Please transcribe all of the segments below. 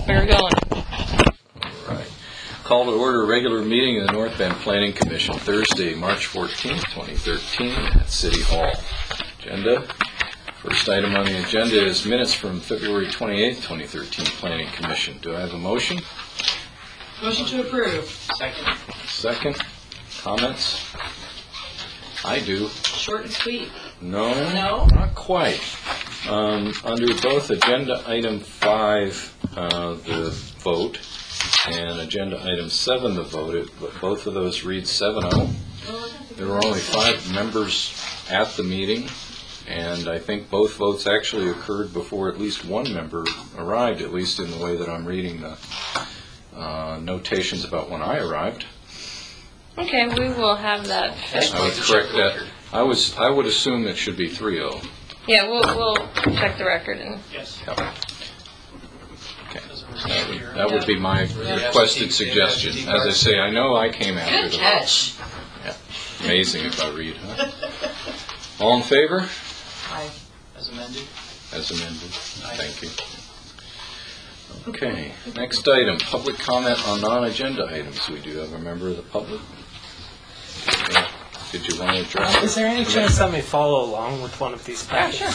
We're going. All right. Call to order a regular meeting of the North Bend Planning Commission, Thursday, March 14th, 2013, at City Hall. Agenda. First item on the agenda is minutes from February 28th, 2013, Planning Commission. Do I have a motion? Motion to approve. Second. Comments? I do. Short and sweet. No? Not quite. Under both agenda item 5, the vote, and agenda item 7, the vote, both of those read 7-0. There were only 5 members at the meeting, and I think both votes actually occurred before at least one member arrived, at least in the way that I'm reading the notations about when I arrived. Okay, we will have that. I would correct that. I would assume it should be 3-0. Yeah, we'll check the record and. Yes. Yep. Okay. That would be my requested suggestion. As I say, I know I came after Good the catch. vote. Yeah. Amazing if I read, huh? All in favor? Aye. As amended. As amended. Thank you. Okay. Next item, public comment on non-agenda items. We do have a member of the public. Okay. Did you want to address it? Is there any chance I may follow along with one of these packets? Sure.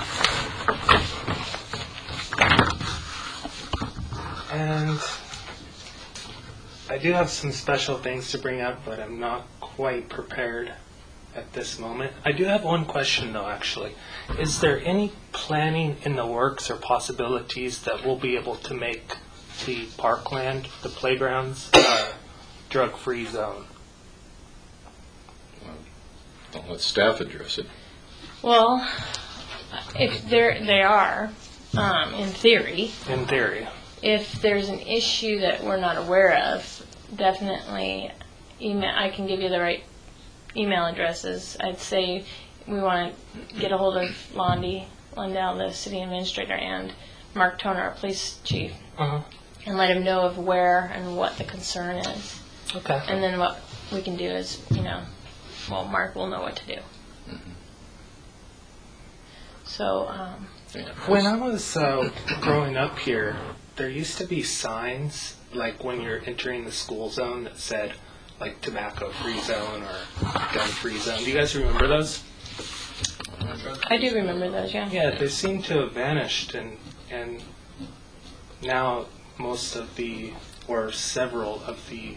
And I do have some special things to bring up, but I'm not quite prepared at this moment. I do have one question, though, actually. Is there any planning in the works or possibilities that we'll be able to make the parkland, the playgrounds, drug-free zone? I'll let staff address it. Well, if they are, in theory. In theory. If there's an issue that we're not aware of, definitely email. I can give you the right email addresses. I'd say we want to get a hold of Lundell, the city administrator, and Mark Toner, our police chief, and let him know of where and what the concern is. Okay. And then what we can do is, Mark will know what to do. Mm-hmm. So, when I was growing up here, there used to be signs, like when you're entering the school zone, that said, like, tobacco-free zone or gun-free zone. Do you guys remember those? I do remember those, yeah. Yeah, they seem to have vanished, and now most of the, or several of the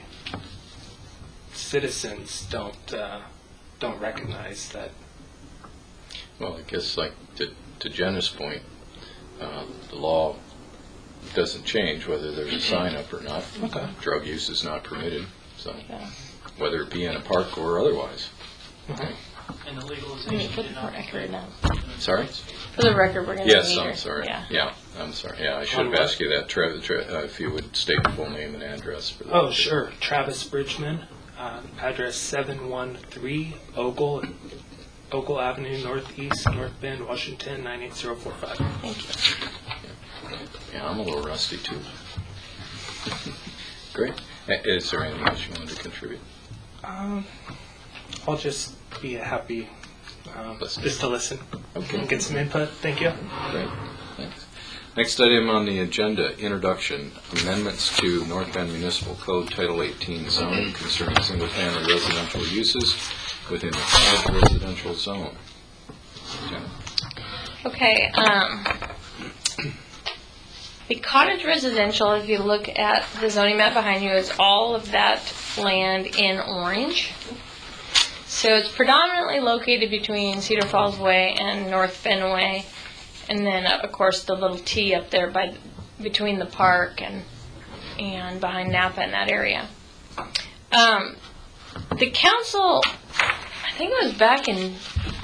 citizens don't recognize that. Well, I guess, like to Jenna's point, the law doesn't change whether there's a sign up or not. Okay. Drug use is not permitted, so Yeah. whether it be in a park or otherwise. Okay. And the Let me legalization put did the not record now. Sorry? For the record, we're going to Yes, meter. I'm sorry. Yeah. I'm sorry. Yeah, I should have asked you that, if you would state the full name and address for that. Oh, sure. Travis Bridgman, address 713 Ogle Avenue, Northeast, North Bend, Washington, 98045. Thank you. Yeah, I'm a little rusty too. Great. Is there anything else you wanted to contribute? I'll just be happy just to listen Okay. and get some input. Thank you. Great. Thanks. Next item on the agenda, introduction, amendments to North Bend Municipal Code Title 18 zoning concerning single-family residential uses within the cottage residential zone. Jenna? Okay. The cottage residential, if you look at the zoning map behind you, is all of that land in orange. So it's predominantly located between Cedar Falls Way and North Bend Way, and then of course the little T up there between the park and behind Napa in that area. The council, I think it was back in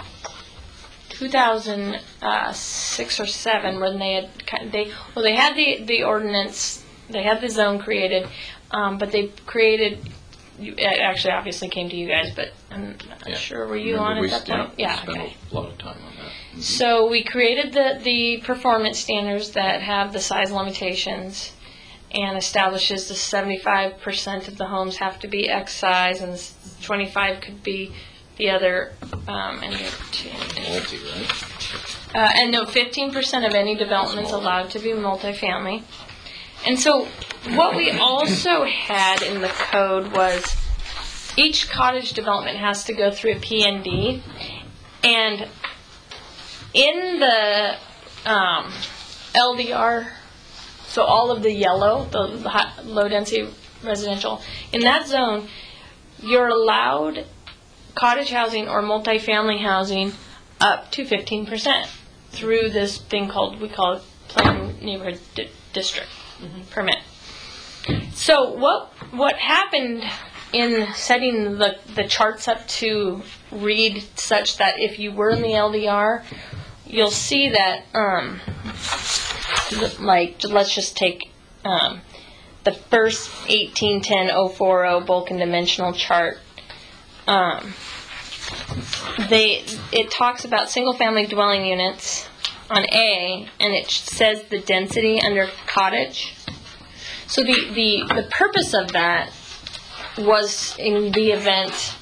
2006 or 7 when they had the ordinance, they had the zone created, but they created. It actually obviously came to you guys, but I'm not sure. Were you on at that point? Yeah, spent a lot of time on that. Mm-hmm. So we created the performance standards that have the size limitations and establishes the 75% of the homes have to be X size and 25 could be the other, Multi, right? and no, 15% of any development is allowed to be multifamily. And so what we also had in the code was each cottage development has to go through a P&D, and in the LDR, so all of the yellow, the low density residential, in that zone, you're allowed cottage housing or multifamily housing up to 15% through this thing we call it Planned Neighborhood District permit. So what happened in setting the charts up to read such that if you were in the LDR, you'll see that let's just take the first 1810-040 bulk and dimensional chart. It talks about single family dwelling units on A, and it says the density under cottage. So the purpose of that was in the event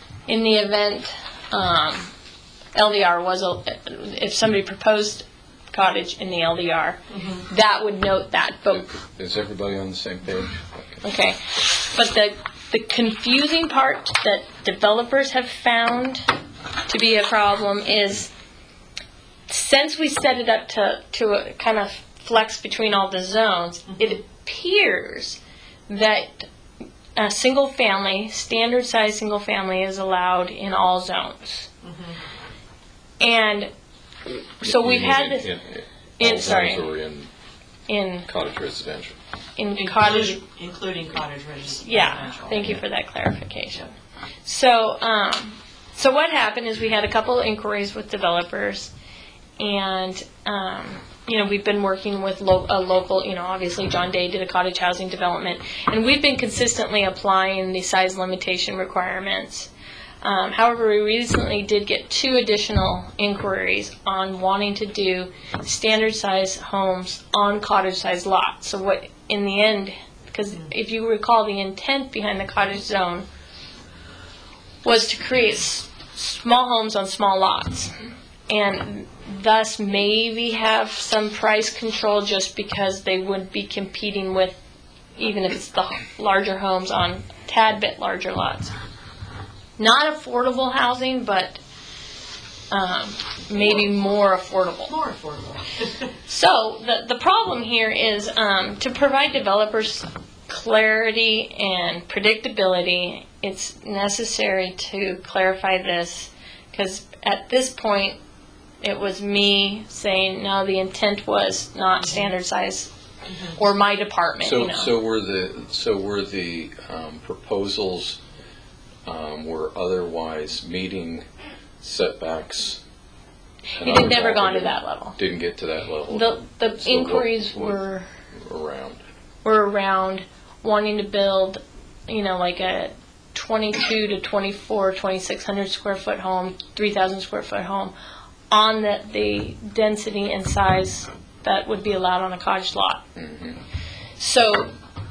LDR was if somebody proposed cottage in the LDR, that would note that. But Is everybody on the same page? okay, but the confusing part that developers have found to be a problem is, since we set it up to kind of flex between all the zones, it appears that a single family, standard size single family, is allowed in all zones. And so we've had this all zones or in cottage residential. cottage. Including cottage residential. Yeah, thank you for that clarification. So so what happened is we had a couple of inquiries with developers, and we've been working with a local, obviously John Day did a cottage housing development, and we've been consistently applying the size limitation requirements. However, we recently did get 2 additional inquiries on wanting to do standard size homes on cottage size lots. So what, in the end, because if you recall, the intent behind the cottage zone was to create small homes on small lots, and thus maybe have some price control just because they would be competing with, even if it's the larger homes on tad bit larger lots. Not affordable housing, but maybe more affordable. More affordable. So the problem here is to provide developers clarity and predictability, it's necessary to clarify this, because at this point it was me saying, no, the intent was not standard size, or my department. So were the proposals were otherwise meeting setbacks? It had never gone to that level. Didn't get to that level. The So inquiries what were around wanting to build, like a 22 to 24, 2,600 square foot home, 3,000 square foot home, on the density and size that would be allowed on a cottage lot. So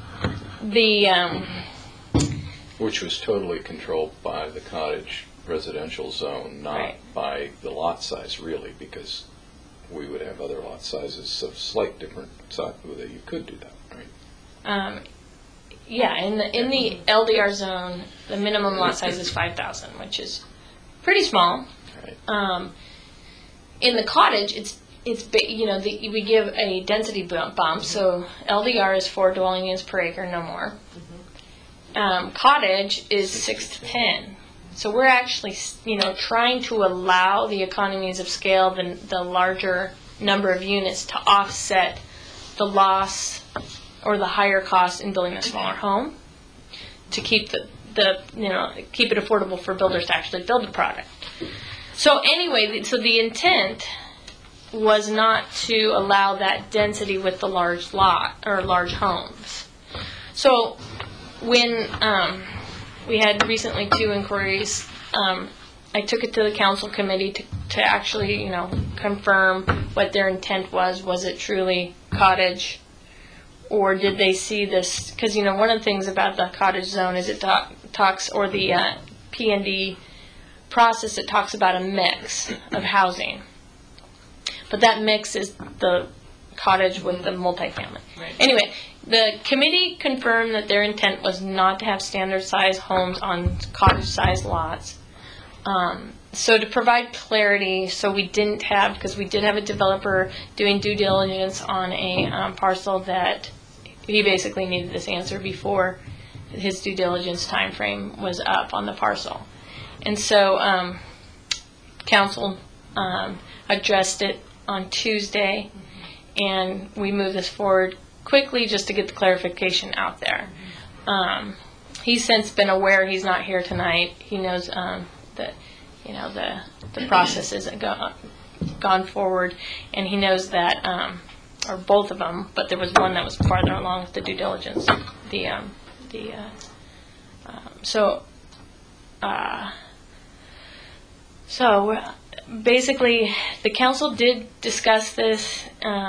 which was totally controlled by the cottage residential zone, not Right. by the lot size, really, because we would have other lot sizes of slight different size that you could do that, right? Yeah, in the LDR zone, the minimum lot size is 5,000, which is pretty small. Right. In the cottage, we give a density bump, so LDR is 4 dwelling units per acre, no more. Cottage is 6 to 10. So we're actually, trying to allow the economies of scale, the larger number of units, to offset the loss or the higher cost in building a smaller home, to keep keep it affordable for builders to actually build the product. So anyway, the intent was not to allow that density with the large lot or large homes. So when we had recently 2 inquiries, I took it to the council committee to actually, confirm what their intent was. Was it truly cottage, or did they see this? Because, one of the things about the cottage zone is it talks, or the P&D process, it talks about a mix of housing. But that mix is the cottage with the multifamily. Right. Anyway, the committee confirmed that their intent was not to have standard size homes on cottage size lots. So to provide clarity, so we didn't have, because we did have a developer doing due diligence on a parcel that he basically needed this answer before his due diligence time frame was up on the parcel. And so council addressed it on Tuesday, and we moved this forward quickly just to get the clarification out there. He's since been aware he's not here tonight. He knows that the process hasn't gone forward, and he knows that, or both of them, but there was one that was farther along with the due diligence. So basically, the council did discuss this.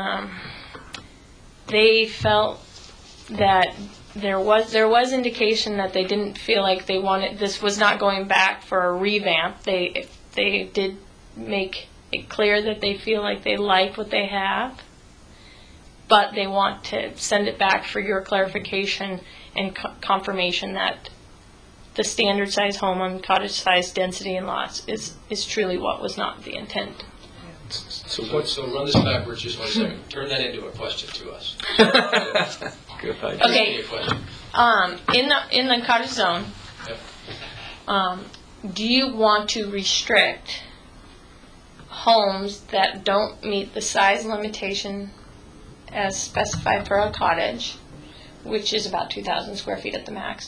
They felt that there was indication that they didn't feel like they wanted, this was not going back for a revamp. They did make it clear that they feel like they like what they have, but they want to send it back for your clarification and confirmation that the standard size home on cottage size density and lots is truly what was not the intent. So So run this backwards just 1 second. Turn that into a question to us. good idea. Okay. Give me a question. In the cottage zone, Yep. do you want to restrict homes that don't meet the size limitation as specified for a cottage, which is about 2,000 square feet at the max,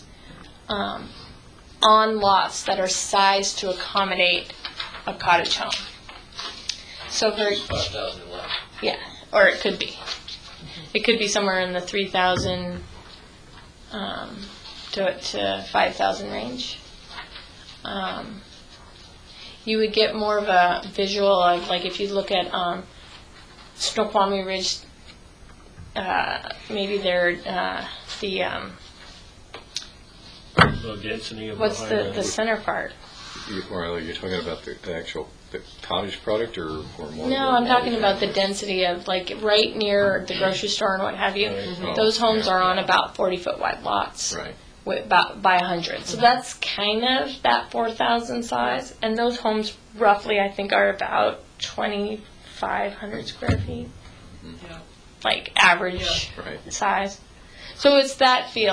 on lots that are sized to accommodate a cottage home? So for 5,000 left. yeah, or it could be. It could be somewhere in the 3,000 to 5,000 range. You would get more of a visual of, like, if you look at Snoqualmie Ridge, maybe they're Low density of what's behind the center part? Or you're talking about the actual the cottage product, or more? No, I'm talking about the density of, like, right near the grocery store and what have you. Right. Those homes are on about 40-foot wide lots. Right. With about by 100. So that's kind of that 4,000 size. And those homes roughly, I think, are about 2,500 square feet. Yeah. Like average Right. size. So it's that feel.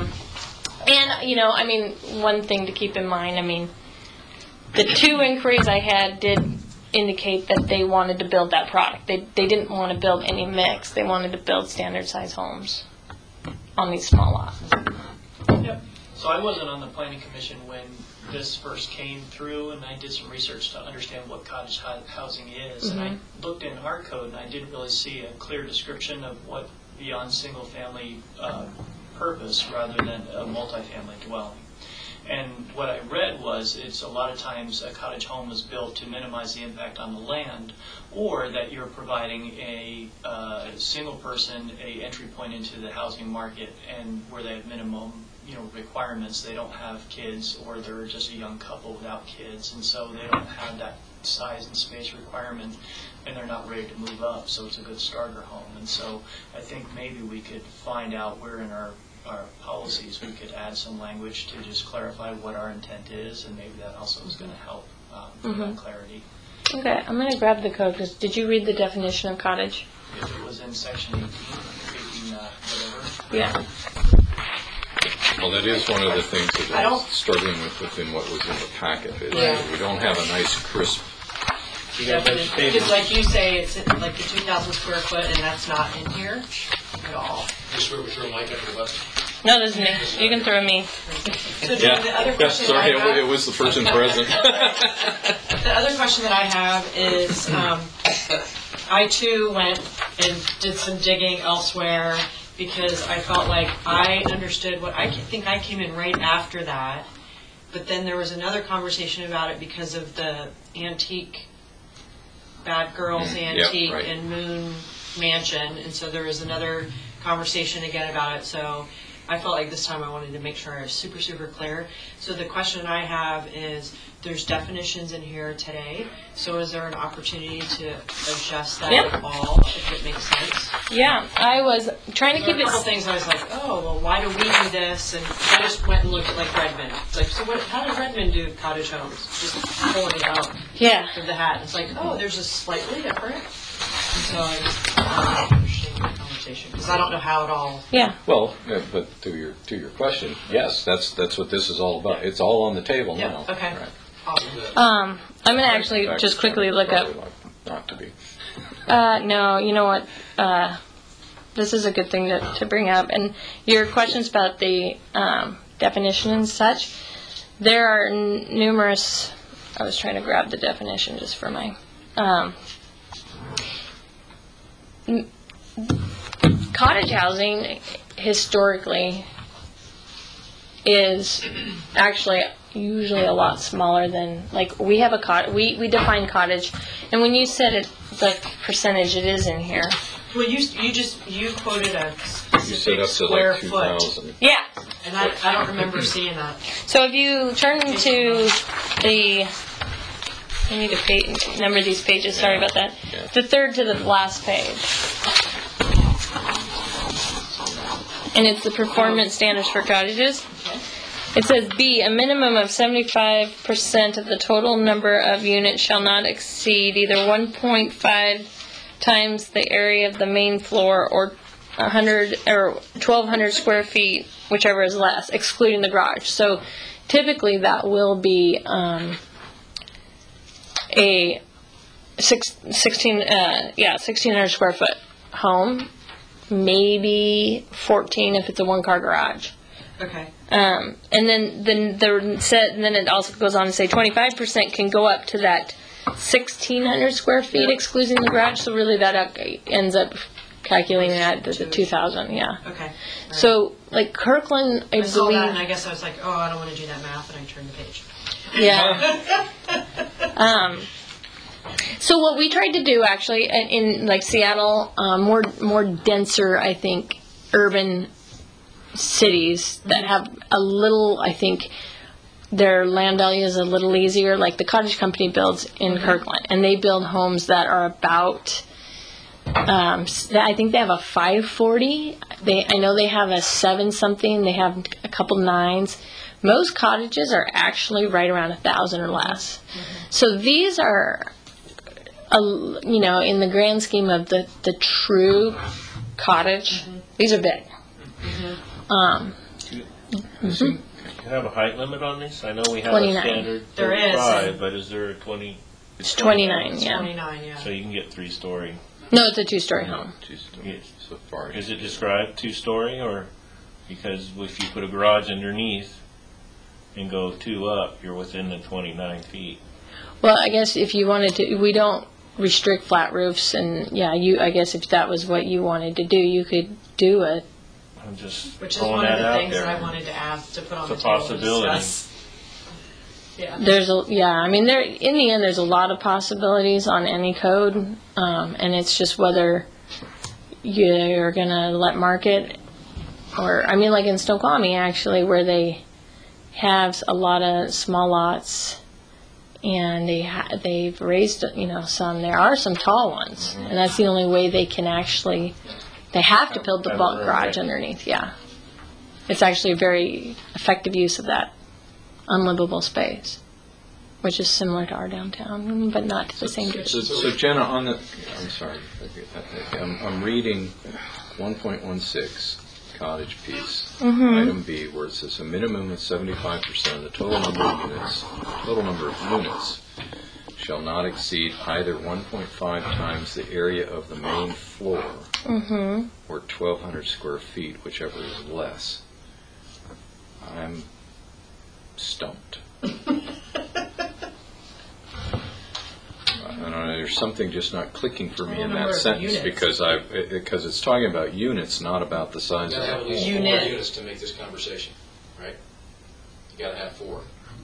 And, one thing to keep in mind, the two inquiries I had did indicate that they wanted to build that product. They didn't want to build any mix. They wanted to build standard size homes on these small lots. Yep. So I wasn't on the planning commission when this first came through, and I did some research to understand what cottage housing is. And I looked in our code, and I didn't really see a clear description of what beyond single family purpose rather than a multifamily dwelling. And what I read was it's a lot of times a cottage home is built to minimize the impact on the land, or that you're providing a single person a entry point into the housing market, and where they have minimum requirements. They don't have kids, or they're just a young couple without kids, and so they don't have that size and space requirement, and they're not ready to move up, so it's a good starter home. And so I think maybe we could find out where in our policies we could add some language to just clarify what our intent is, and maybe that also is going to help for that clarity. Okay, I'm going to grab the code, because did you read the definition of cottage? If it was in section 18 whatever. Yeah. Well, that is one of the things that I was struggling with within what was in the packet. Is that we don't have a nice crisp. Yeah, but because like you say, it's like the 2,000 square foot, and that's not in here at all. Just where we throw Mike under the bus. No, this is me. You can throw me. So the other question Sorry, I have, it was the person present. the other question that I have is, I too went and did some digging elsewhere, because I felt like I understood what I think I came in right after that, but then there was another conversation about it because of the antique, Bad Girls Antique right. and Moon Mansion, and so there was another conversation again about it. So I felt like this time I wanted to make sure I was super, super clear. So the question I have is, there's definitions in here today, so is there an opportunity to adjust that Yep. at all, if it makes sense? Yeah, I was trying to There keep were a couple it. things I was like, oh, well, why do we do this? And I just went and looked at like Redmond. It's like, so how does Redmond do cottage homes? Just pulling it out Yeah. of the hat. It's like, oh, there's a slightly different. And so I was interested in the conversation, because I don't know how it all. Yeah. Well, but to your question, yes, that's what this is all about. It's all on the table Yeah, now. okay. Right. Awesome. I'm gonna actually In fact, just quickly look up. probably not to be. No, you know what? This is a good thing to bring up. And your questions about the definition and such, there are numerous. I was trying to grab the definition just for my. Cottage housing historically is actually usually a lot smaller than, like, we have a we define cottage, and when you said it, the percentage, it is in here. Well, you quoted a You said specific up to square like foot, 2,000. Yeah. and I don't remember seeing that. So if you turn to the, I need to number these pages. Sorry about that. Yeah. The third to the last page, and it's the performance standards for cottages. It says B, a minimum of 75% of the total number of units shall not exceed either 1.5 times the area of the main floor or 100 or 1,200 square feet, whichever is less, excluding the garage. So typically that will be a 1,600 square foot home, maybe 14 if it's a one-car garage. Okay. And then it also goes on to say 25% can go up to that 1,600 square feet, excluding the garage. So really, that ends up calculating that to the 2,000. Yeah. Okay. All right. So like Kirkland, I I saw that, and believe. I guess I was like, oh, I don't want to do that math, and I turned the page. Yeah. So what we tried to do actually in like Seattle, more denser, I think, urban cities that have a little, I think their land value is a little easier. Like the cottage company builds in Kirkland, and they build homes that are about, I think they have a 540. I know they have a 7 something. They have a couple 9s. Most cottages are actually right around 1,000 or less. So these are, in the grand scheme of the true cottage, these are big. Do you have a height limit on this? I know we have 29. a standard There is. 35, but is there a 20? It's 29, yeah. 29, yeah. So you can get 3-story. No, it's a 2-story home. Yes. So far. Is it described 2-story, or because if you put a garage underneath and go 2 up, you're within the 29 feet? Well, I guess if you wanted to, we don't restrict flat roofs, and I guess if that was what you wanted to do, you could do it. I'm just Which is throwing one of that the out things there. that I wanted to ask, to put on It's the a table to possibility. discuss. Yeah. In the end, there's a lot of possibilities on any code, and it's just whether you're gonna let market, or like in Snoqualmie actually, where they have a lot of small lots, and they've raised some. There are some tall ones, and that's the only way they can actually. They have to build the bulk garage underneath. Yeah, it's actually a very effective use of that unlivable space, which is similar to our downtown, but not to the same degree. So Jenna, I'm sorry, I'm reading 1.16 cottage piece, item B, where it says a minimum of 75% of the total number of units shall not exceed either 1.5 times the area of the main floor or 1,200 square feet, whichever is less. I'm stumped. I don't know, there's something just not clicking for me in Number that of sentence units. because it's talking about units, not about the size You of gotta have at the least home. 4 Unit. units to make this conversation, right? You gotta have 4.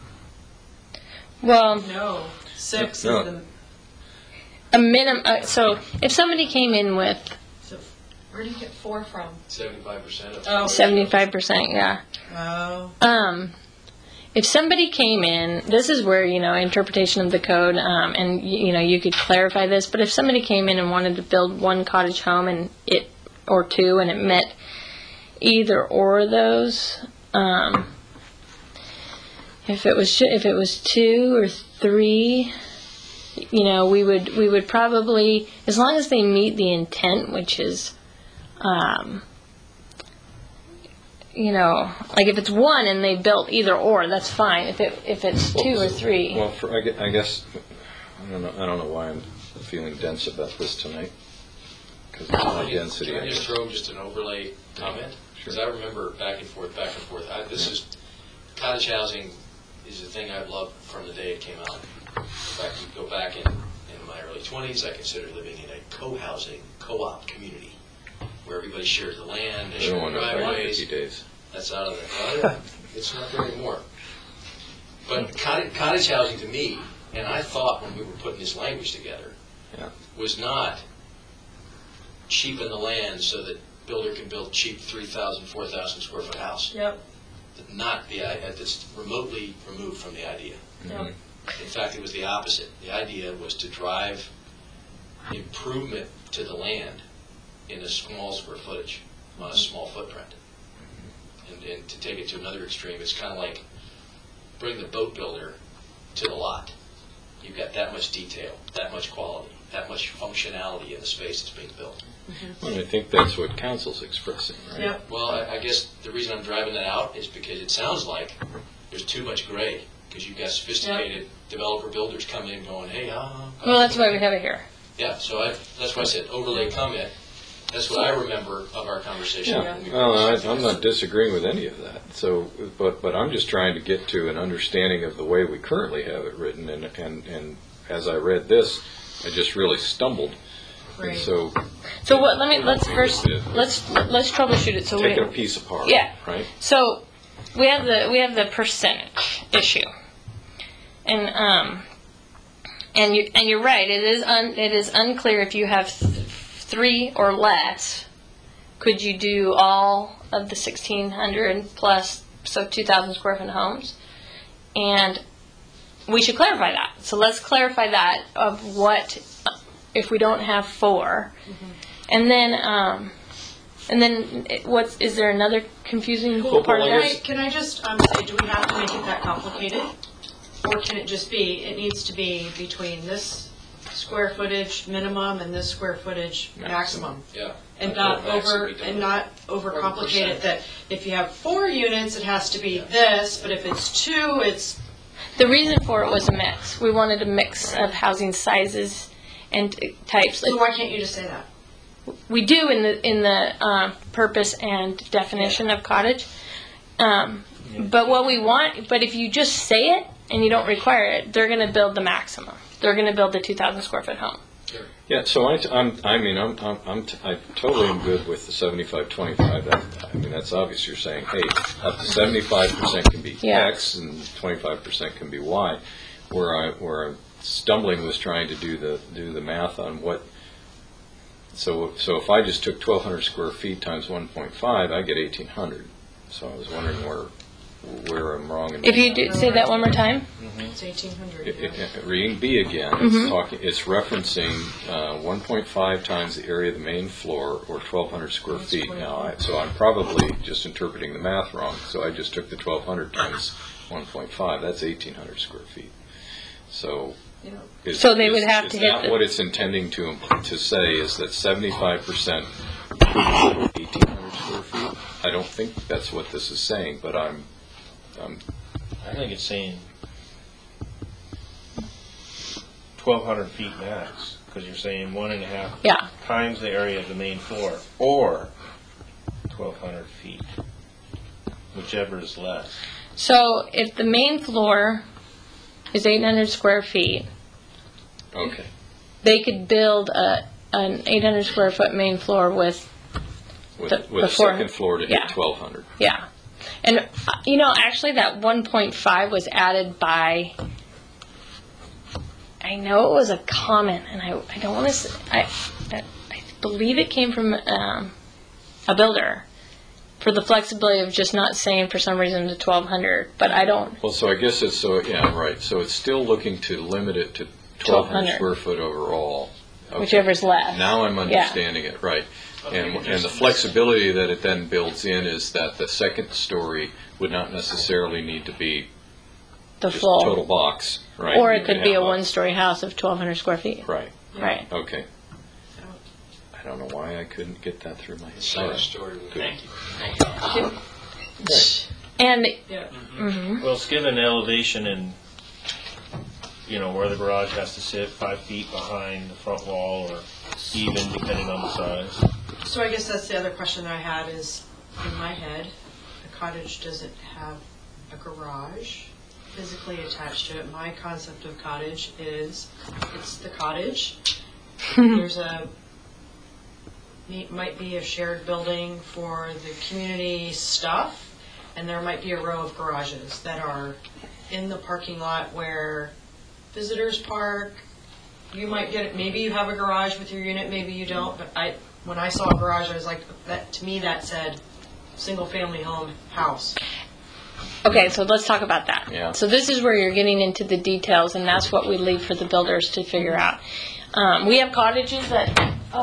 Well, No, 6 No. is the. a minimum. So if somebody came in with So where do you get 4 from? 75% of. Oh. 75%, yeah. Oh. if somebody came in, this is where, interpretation of the code, and, you could clarify this, but if somebody came in and wanted to build one cottage home or two, and it met either or of those, if it was two or three, we would probably, as long as they meet the intent, which is, like if it's one and they built either or, that's fine. If it's two or three. Well, I guess I don't know why I'm feeling dense about this tonight, because it's high density. Can I just throw just an overlay comment? Because I remember back and forth. Cottage housing is a thing I've loved from the day it came out. In fact, you go back in my early 20s, I considered living in a co-housing, co-op community where everybody shares the land, they I don't share want to go back driveways. 50 days. That's out of the it's not there anymore. But cottage housing to me, and I thought when we were putting this language together, Yeah. was not cheapen the land so that builder can build cheap 3,000, 4,000 square foot house. Yep. Not the idea, that's remotely removed from the idea. Yep. In fact, it was the opposite. The idea was to drive improvement to the land in a small square footage, on a small footprint. And to take it to another extreme, it's kind of like bring the boat builder to the lot. You've got that much detail, that much quality, that much functionality in the space that's being built. Well, I think that's what council's expressing, right? Yep. Well, I guess the reason I'm driving that out is because it sounds like there's too much gray, because you've got sophisticated developer builders coming in going, hey, Well, that's why we have it here. yeah, so that's why I said overlay comment. That's what I remember of our conversation. Yeah. when we Well, were- I'm not disagreeing with any of that. So, but I'm just trying to get to an understanding of the way we currently have it written. And as I read this, I just really stumbled. And Right. so So let's first let's troubleshoot it. So take it a piece apart. Yeah. Right. So we have the percentage issue, and you're right. It is unclear if you have three or less. Could you do all of the 1,600 plus, so 2,000 square foot homes? And we should clarify that. So let's clarify that of what if we don't have four, and then is there another confusing part of that? Can I just say, do we have to make it that complicated? Or can it just be, it needs to be between this square footage minimum and this square footage maximum? Yeah. And I not thought max would be done. overcomplicate it, 1%. that if you have 4 units, it has to be this, but if it's 2, it's, The reason for it was a mix. We wanted a mix of housing sizes and types. so why can't you just say that? We do in the purpose and definition of cottage. But what we want, but if you just say it and you don't require it, they're going to build the maximum. They're going to build the 2,000 square foot home. Yeah. So I'm totally am good with the 75-25. I mean, that's obvious. You're saying, hey, up to 75% can be Yeah. X and 25% can be Y. Where I'm stumbling was trying to do the math on what. So if I just took 1,200 square feet times 1.5, I get 1,800. So I was wondering where I'm wrong. If you say that one more time. It's 1,800. Reading B again, it's referencing 1.5 times the area of the main floor, or 1,200 square feet. Now, so I'm probably just interpreting the math wrong. So I just took the 1,200 times 1.5. That's 1,800 square feet. So. So they would have to hit that the- what it's intending to say is that 75% could be 1,800 square feet? I don't think that's what this is saying, but I'm I think it's saying 1,200 feet max, because you're saying 1.5 Yeah. times the area of the main floor, or 1,200 feet, whichever is less. So if the main floor is 800 square feet, okay. they could build an 800 square foot main floor with With The- a before- second floor to hit yeah. 1,200. Yeah. And, actually that 1.5 was added by, I know it was a comment, and I don't want to say, I believe it came from a builder for the flexibility of just not saying for some reason to 1,200, but I don't, Well, so I guess it's, right, so it's still looking to limit it to 1,200 square foot overall. Okay. whichever's left. Now I'm understanding it, right. And the flexibility that it then builds in is that the second story would not necessarily need to be The just full. total box, right? Or You it could be have a one-story house of 1,200 square feet. Right, Right. okay. I don't know why I couldn't get that through my head. Second story would be. Thank you. And, Yeah. Well, it's given elevation and, where the garage has to sit 5 feet behind the front wall or even depending on the size. So I guess that's the other question that I had is, in my head, a cottage doesn't have a garage physically attached to it. My concept of cottage is, it's the cottage. There's might be a shared building for the community stuff, and there might be a row of garages that are in the parking lot where visitors park. You might get it, maybe you have a garage with your unit, maybe you don't, but when I saw a garage, I was like, that, to me, that said, single-family home, house. okay, so let's talk about that. Yeah. So this is where you're getting into the details, and that's what we leave for the builders to figure out. We have cottages that,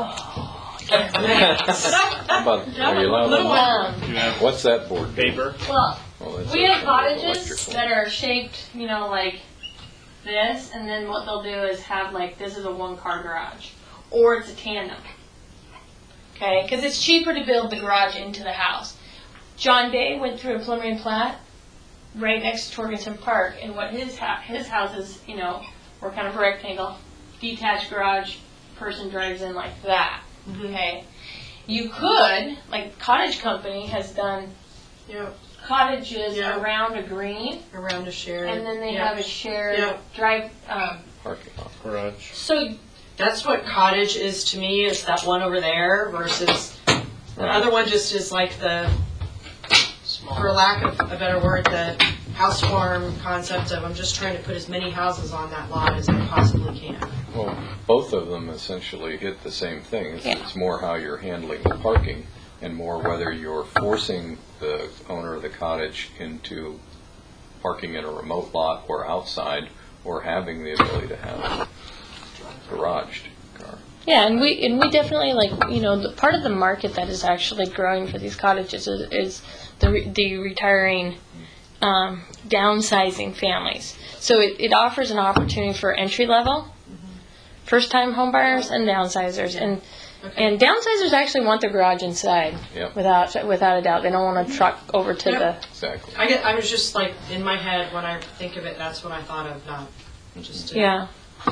How about, are you allowed to? You have What's that board? paper. well, Oh, that's we have a- cottages electrical. that are shaped, like this, and then what they'll do is have this is a one-car garage, or it's a tandem. Okay, because it's cheaper to build the garage into the house. John Day went through a preliminary plat right next to Torgenson Park, and what his houses, were kind of a rectangle, detached garage, person drives in like that. Okay, you could, Cottage Company has done Yep, cottages Yeah. around a green, around a shared. and then they yeah. have a shared Yeah. drive. Parking lot. Garage. So That's what cottage is to me, is that one over there versus, the Right. other one just is like the, for lack of a better word, the house farm concept of I'm just trying to put as many houses on that lot as I possibly can. Well, both of them essentially hit the same thing. Yeah. It's more how you're handling the parking and more whether you're forcing the owner of the cottage into parking in a remote lot or outside or having the ability to have a garaged car. yeah, and we definitely the part of the market that is actually growing for these cottages is the retiring, downsizing families. So it offers an opportunity for entry level, first time home buyers, and downsizers. And downsizers actually want their garage inside, Yep. without a doubt. They don't want to truck over to Yep. Exactly. I was just like, in my head, when I think of it, that's what I thought of, not just the yeah.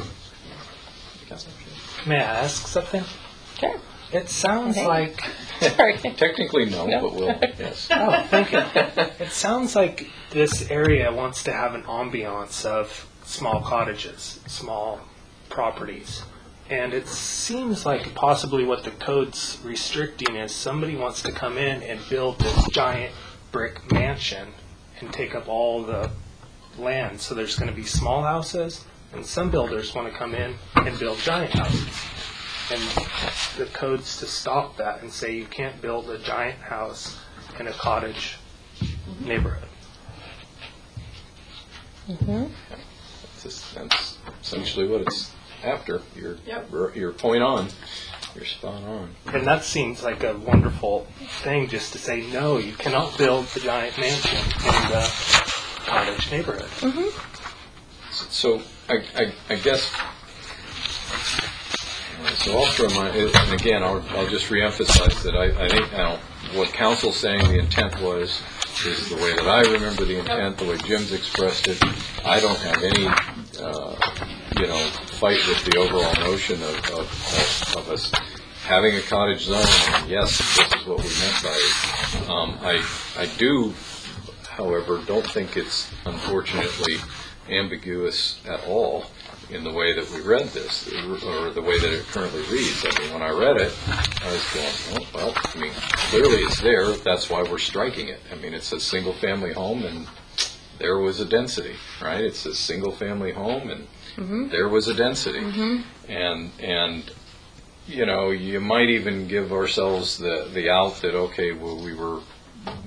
May I ask something? Sure. It sounds Okay. like Sorry. Technically, no, but we'll, yes. Oh, thank you. It sounds like this area wants to have an ambiance of small cottages, small properties. And it seems like possibly what the code's restricting is somebody wants to come in and build this giant brick mansion and take up all the land. So there's going to be small houses, and some builders want to come in and build giant houses. And the code's to stop that and say you can't build a giant house in a cottage neighborhood. That's essentially what it's after. Yep. Your point on. You're spot on. And that seems like a wonderful thing, just to say, no, you cannot build the giant mansion in the cottage neighborhood. So I guess, so I'll throw my, and again, I'll just reemphasize that I think what council's saying the intent was is the way that I remember the intent, the way Jim's expressed it. I don't have any, fight with the overall notion of us having a cottage zone. And yes, this is what we meant by it. I do, however, don't think it's unfortunately ambiguous at all in the way that we read this, or the way that it currently reads. I mean, when I read it, I was going, clearly it's there, that's why we're striking it. I mean, it's a single-family home, and there was a density, right? It's a single-family home, and there was a density. And you might even give ourselves the out that, okay, well, we were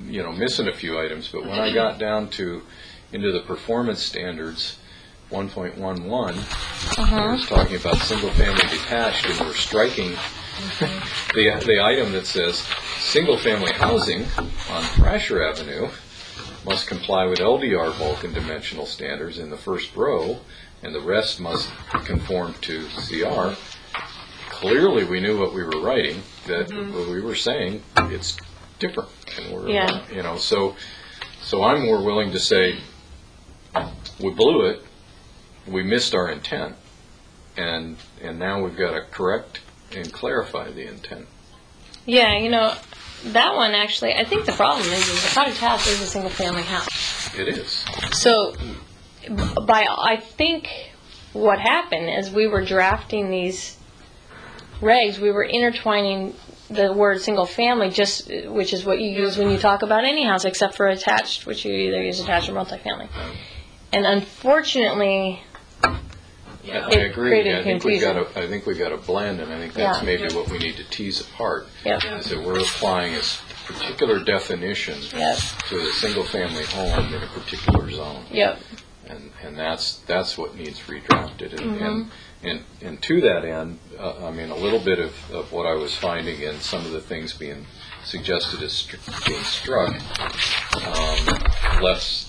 missing a few items, but when I got down into the performance standards, 1.11, I was talking about single-family detached, and we're striking the item that says single-family housing on Thrasher Avenue must comply with LDR bulk and dimensional standards in the first row, and the rest must conform to CR. Clearly, we knew what we were writing, that what we were saying, it's different. And we're, so I'm more willing to say, we blew it, we missed our intent, and now we've got to correct and clarify the intent. Yeah, that one actually, I think the problem is the cottage house is a single family house. It is. So, I think what happened is we were drafting these regs, we were intertwining the word single family, which is what you use when you talk about any house except for attached, which you either use attached or multifamily. And unfortunately, I agree. created confusion. I think we've got a blend, and I think that's maybe what we need to tease apart. Yep. Is that we're applying a particular definition to a single-family home in a particular zone. Yep. And that's what needs redrafted. And to that end, I mean, a little bit of what I was finding in some of the things being suggested as being struck, less,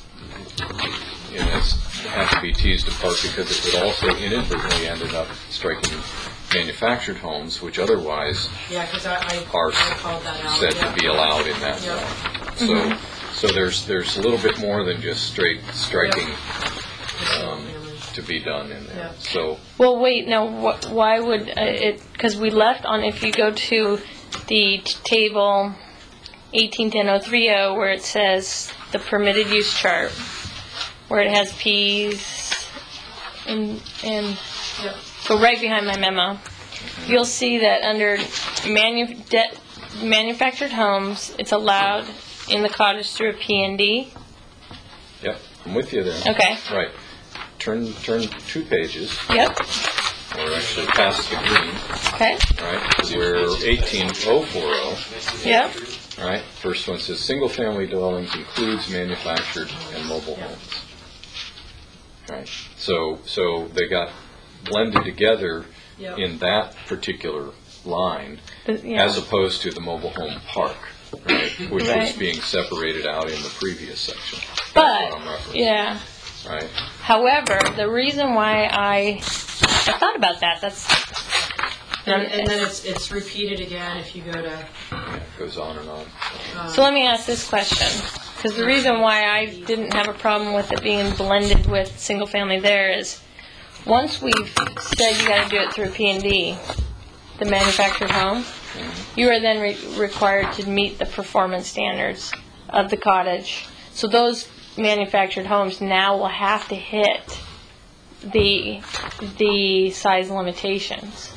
have to be teased apart because it would also inadvertently ended up striking manufactured homes, which otherwise are said to be allowed in that zone. So there's a little bit more than just straight striking to be done in there. So well, wait, no. Why would it? Because we left on. If you go to the table 1810.030, where it says the permitted use chart, where it has P's and go right behind my memo, you'll see that under manufactured homes, it's allowed in the cottage through a P&D. Yep, I'm with you there. Okay. Right. Turn 2 pages. Yep. Or actually past the green. Okay. Right. We're 18040. Yep. Right. First one says single-family dwellings includes manufactured and mobile homes. Right. So they got blended together in that particular line, as opposed to the mobile home park, right, which was being separated out in the previous section. But Right. However, the reason why I thought about that's and then it's repeated again if you go to. Yeah, it goes on and on. So let me ask this question, because the reason why I didn't have a problem with it being blended with single family there is, once we've said you got to do it through P&D, the manufactured home, you are then required to meet the performance standards of the cottage. So those manufactured homes now will have to hit the size limitations.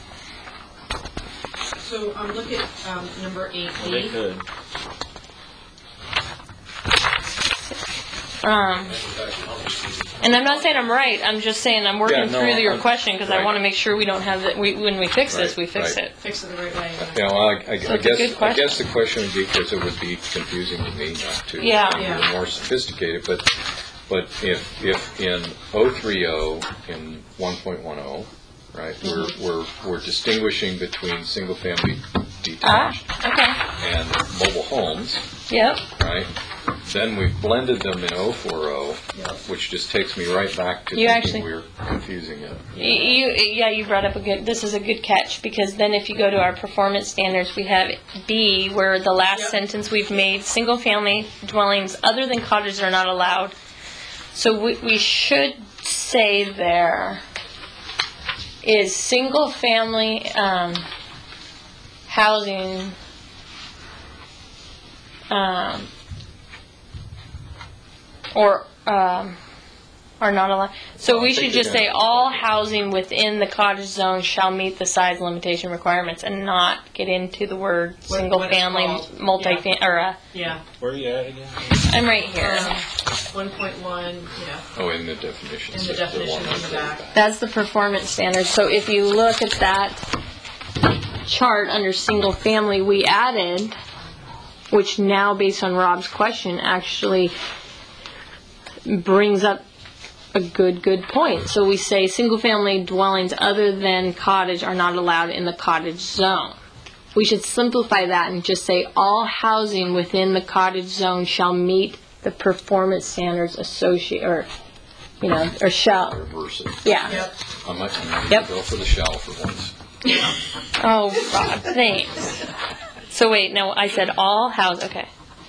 So look at number 8B. They could. And I'm not saying I'm right. I'm just saying I'm working through your question because I want to make sure we don't have that. When we fix this, we fix it. Fix it the right way. Yeah, well, I good guess the question would be, because it would be confusing to me, not to Yeah. more sophisticated. But if in 030 in 1.10, right, we're distinguishing between single family detached Okay. and mobile homes, Yep. right? Then we've blended them in 040, which just takes me right back to thinking we're confusing it. You brought up this is a good catch, because then if you go to our performance standards, we have B, where the last sentence we've made, single family dwellings other than cottages are not allowed. So we should say there is single family housing are not allowed. So we should just say all housing within the cottage zone shall meet the size limitation requirements, and not get into the word single family, multi-family, or Where are you at again? I'm right here. 1.1, Oh, in the definitions. in the definition on the back. That's the performance standards. So if you look at that chart under single family, we added which now, based on Rob's question, actually brings up a good point. So we say single-family dwellings other than cottage are not allowed in the cottage zone. We should simplify that and just say all housing within the cottage zone shall meet the performance standards associated, or, or shall. Reverse it. Yeah. Yep. I might Yep. go for the shall for once. Oh, Rob, thanks. So wait, no, I said all house. Okay.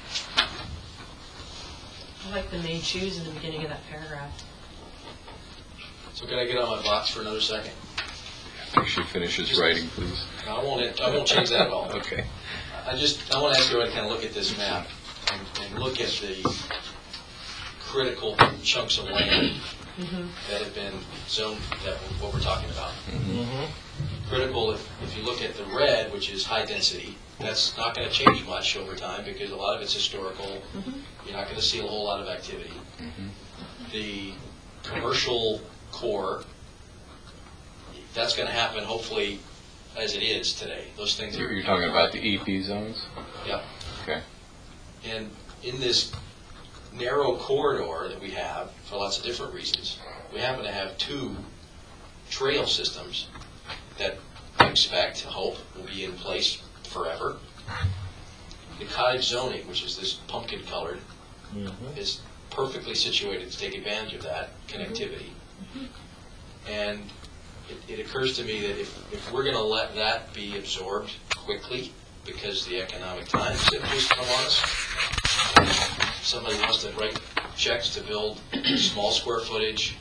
I like the may choose in the beginning of that paragraph. So can I get on my box for another second? After she finishes writing, please. No, I won't change that at all. Okay. I want to ask you to kind of look at this map and look at the critical chunks of land that have been zoned, what we're talking about. Critical, if you look at the red, which is high density, that's not going to change much over time because a lot of it's historical. You're not going to see a whole lot of activity. The commercial core, that's going to happen hopefully as it is today. Those things are... You're talking about the EP zones? Yeah. Okay. And in this narrow corridor that we have, for lots of different reasons, we happen to have two trail systems that I expect, hope, will be in place forever. The cottage zoning, which is this pumpkin colored, is perfectly situated to take advantage of that connectivity. And it occurs to me that if we're going to let that be absorbed quickly, because the economic times have just come on us, somebody wants to write checks to build small square footage,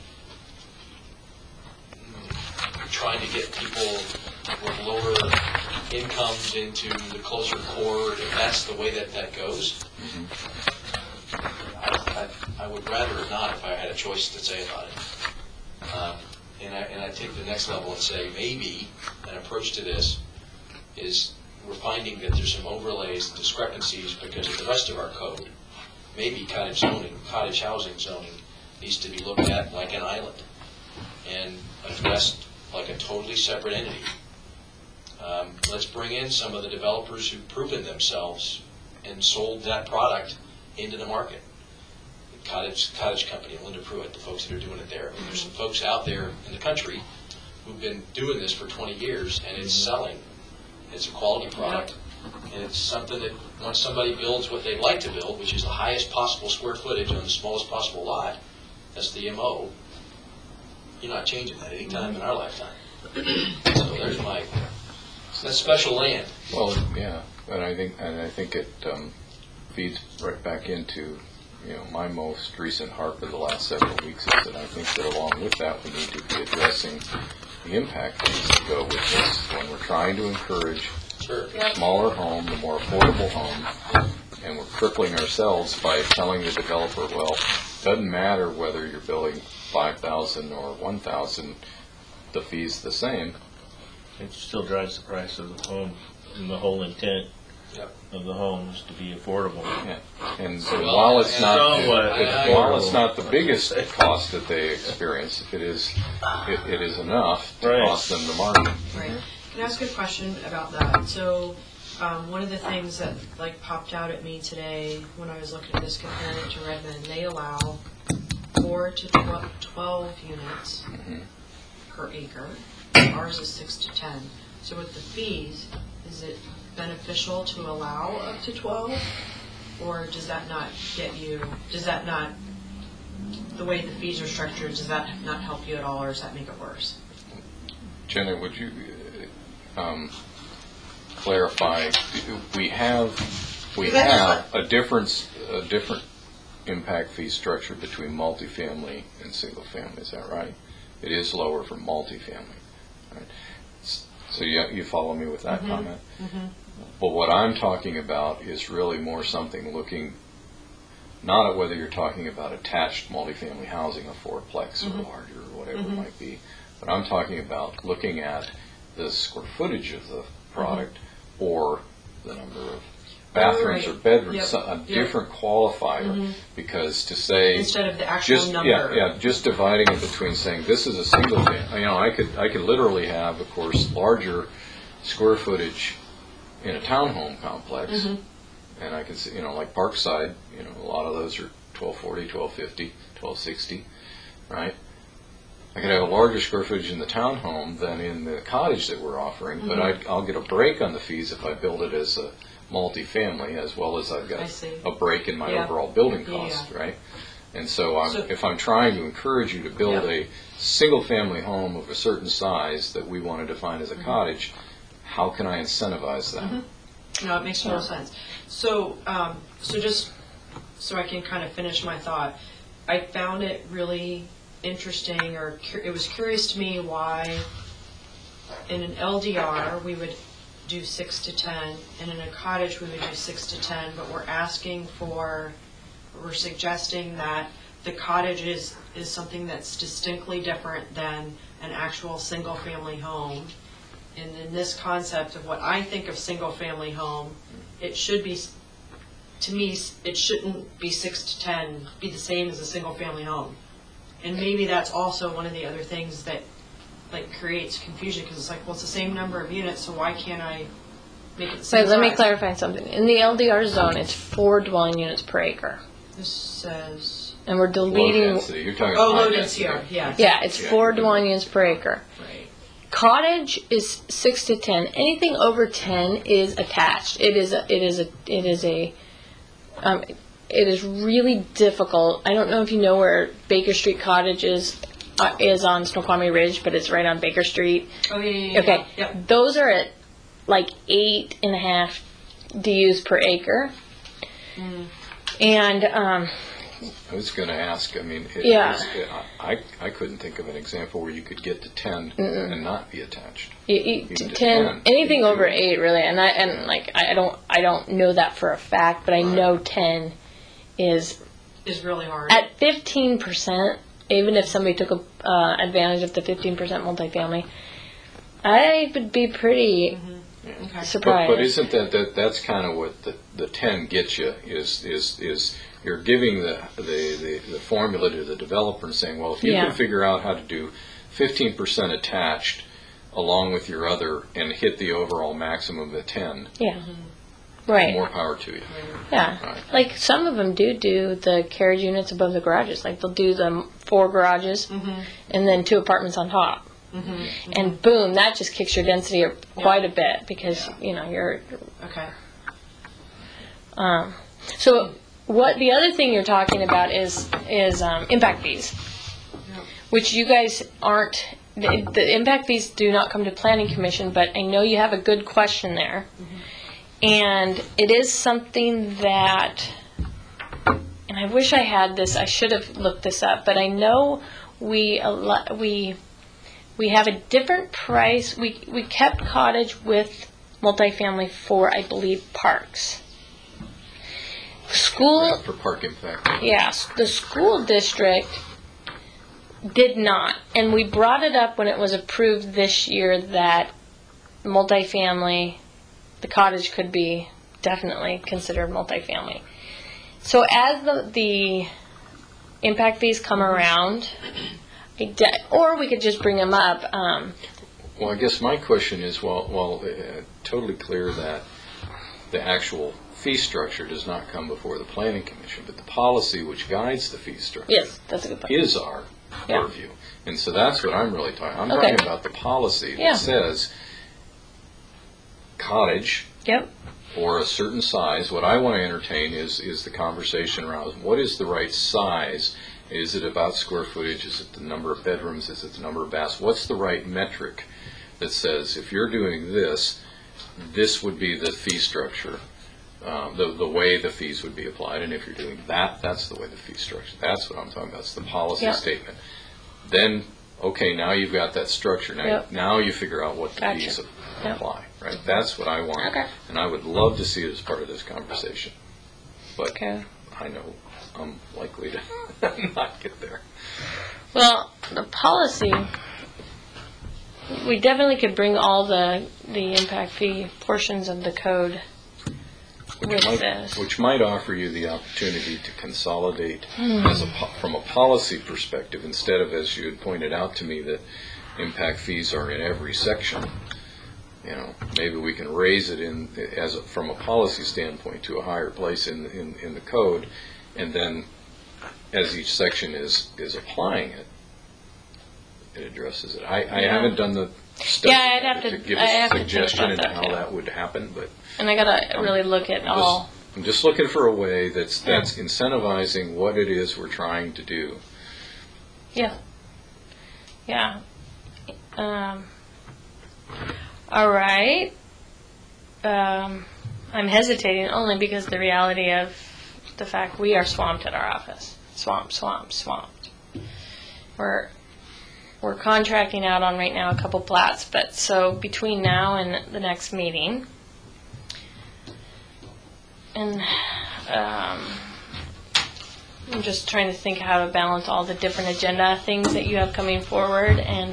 trying to get people with lower incomes into the closer core, if that's the way that goes, I would rather it not if I had a choice to say about it. And I take the next level and say maybe an approach to this is we're finding that there's some overlays and discrepancies because of the rest of our code. Maybe cottage housing zoning needs to be looked at like an island and addressed like a totally separate entity. Let's bring in some of the developers who've proven themselves and sold that product into the market. Cottage Company, Linda Pruitt, the folks that are doing it there. I mean, there's some folks out there in the country who've been doing this for 20 years, and it's selling. It's a quality product, and it's something that once somebody builds what they'd like to build, which is the highest possible square footage on the smallest possible lot, that's the MO, you're not changing that any time in our lifetime. So there's that's special land. Well, yeah, and I think it feeds right back into my most recent harp of the last several weeks is that I think that along with that we need to be addressing the impact fees that go with this when we're trying to encourage the smaller home, the more affordable home, and we're crippling ourselves by telling the developer, well, it doesn't matter whether you're building 5,000 or 1,000, the fee's the same. It still drives the price of the home, and the whole intent of the home is to be affordable. Yeah. And while it's not the biggest cost that they experience, it is enough to cost them the market. Right. Can I ask a question about that? So one of the things that popped out at me today when I was looking at this comparing it to Redmond, they allow 4 to 12 units per acre. Ours is 6 to 10. So with the fees, is it beneficial to allow up to 12? Or does that not the way the fees are structured, does that not help you at all, or does that make it worse? Jenna, would you clarify? We have a different impact fee structure between multifamily and single family. Is that right? It is lower for multifamily. Right? So you follow me with that comment? But what I'm talking about is really more something looking not at whether you're talking about attached multifamily housing, a fourplex or larger or whatever it might be, but I'm talking about looking at the square footage of the product or the number of bathrooms or bedrooms, a different qualifier, because to say instead of the actual number, just dividing it between saying this is a single family. I could literally have, of course, larger square footage in a townhome complex and I can see, like Parkside, a lot of those are 1240, 1250, 1260, right? I could have a larger square footage in the townhome than in the cottage that we're offering, but I'll get a break on the fees if I build it as a multifamily, as well as I've got a break in my overall building cost, right? And so, if I'm trying to encourage you to build a single-family home of a certain size that we want to define as a cottage, how can I incentivize that? No, it makes total sense. So, just so I can kind of finish my thought, I found it really interesting, or it was curious to me why in an LDR we would do 6 to 10, and in a cottage we would do 6 to 10, but we're suggesting that the cottage is something that's distinctly different than an actual single-family home. And in this concept of what I think of single-family home, it should be, to me, it shouldn't be 6 to 10, be the same as a single-family home. And maybe that's also one of the other things that creates confusion, because it's like, well, it's the same number of units, so why can't I make it the same Wait, let me size? clarify something. In the LDR zone, it's 4 dwelling units per acre. This says, And we're Low deleting... density, you're talking low high density, yeah. Yeah, it's 4 dwelling units per acre. Right. Cottage is 6 to 10. Anything over 10 is attached. It is really difficult. I don't know if you know where Baker Street Cottage is on Snoqualmie Ridge, but it's right on Baker Street. Oh, yeah. Okay. Yep. Those are at like 8.5 DUs per acre. And I was going to ask, I couldn't think of an example where you could get to 10 and not be attached. Even to 10, 10, anything over 8 really, I don't know that for a fact, but I know 10 is really hard. at 15%. Even if somebody took advantage of the 15% multifamily, I would be pretty surprised. But isn't that's kind of what the 10 gets you is you're giving the formula to the developer and saying, well, if you can figure out how to do 15% attached along with your other and hit the overall maximum of 10, right, more power to you. Yeah, Right. like some of them do the carriage units above the garages. Like they'll do the 4 garages and then 2 apartments on top. And boom, that just kicks your density up quite a bit because you're Okay. So what the other thing you're talking about is impact fees, which you guys aren't. The impact fees do not come to Planning Commission, but I know you have a good question there, and it is something that. And I wish I had this. I should have looked this up, but I know we have a different price. We kept cottage with multifamily for, I believe, parks. School. For park impact. Yes, the school district did not, and we brought it up when it was approved this year that multifamily, the cottage could be definitely considered multifamily. So as the impact fees come around, or we could just bring them up. Well, I guess my question is, totally clear that the actual fee structure does not come before the Planning Commission, but the policy which guides the fee structure Yes, that's a good point. is our purview. And so that's what I'm really talking. I'm Okay. talking about the policy that says cottage or a certain size. What I want to entertain is the conversation around what is the right size. Is it about square footage? Is it the number of bedrooms? Is it the number of baths? What's the right metric that says if you're doing this, this would be the fee structure, the way the fees would be applied, and if you're doing that, that's the way the fee structure. That's what I'm talking about. It's the policy statement. Then, okay, now you've got that structure. Now you figure out what the fees apply. Right? That's what I want, and I would love to see it as part of this conversation. But I know I'm likely to not get there. Well, the policy, we definitely could bring all the impact fee portions of the code with this. Which might offer you the opportunity to consolidate from a policy perspective, instead of, as you had pointed out to me, that impact fees are in every section. maybe we can raise it from a policy standpoint to a higher place in the code, and then as each section is applying it, it addresses it. I haven't done the study I'd have to to give I have a to think suggestion about into that, how too. that would happen, but And I gotta really look at all. I'm just looking for a way that's incentivizing what it is we're trying to do. Yeah. All right. I'm hesitating only because the reality of the fact we are swamped at our office. Swamped. We're contracting out on right now a couple plats, but so between now and the next meeting, and I'm just trying to think how to balance all the different agenda things that you have coming forward, and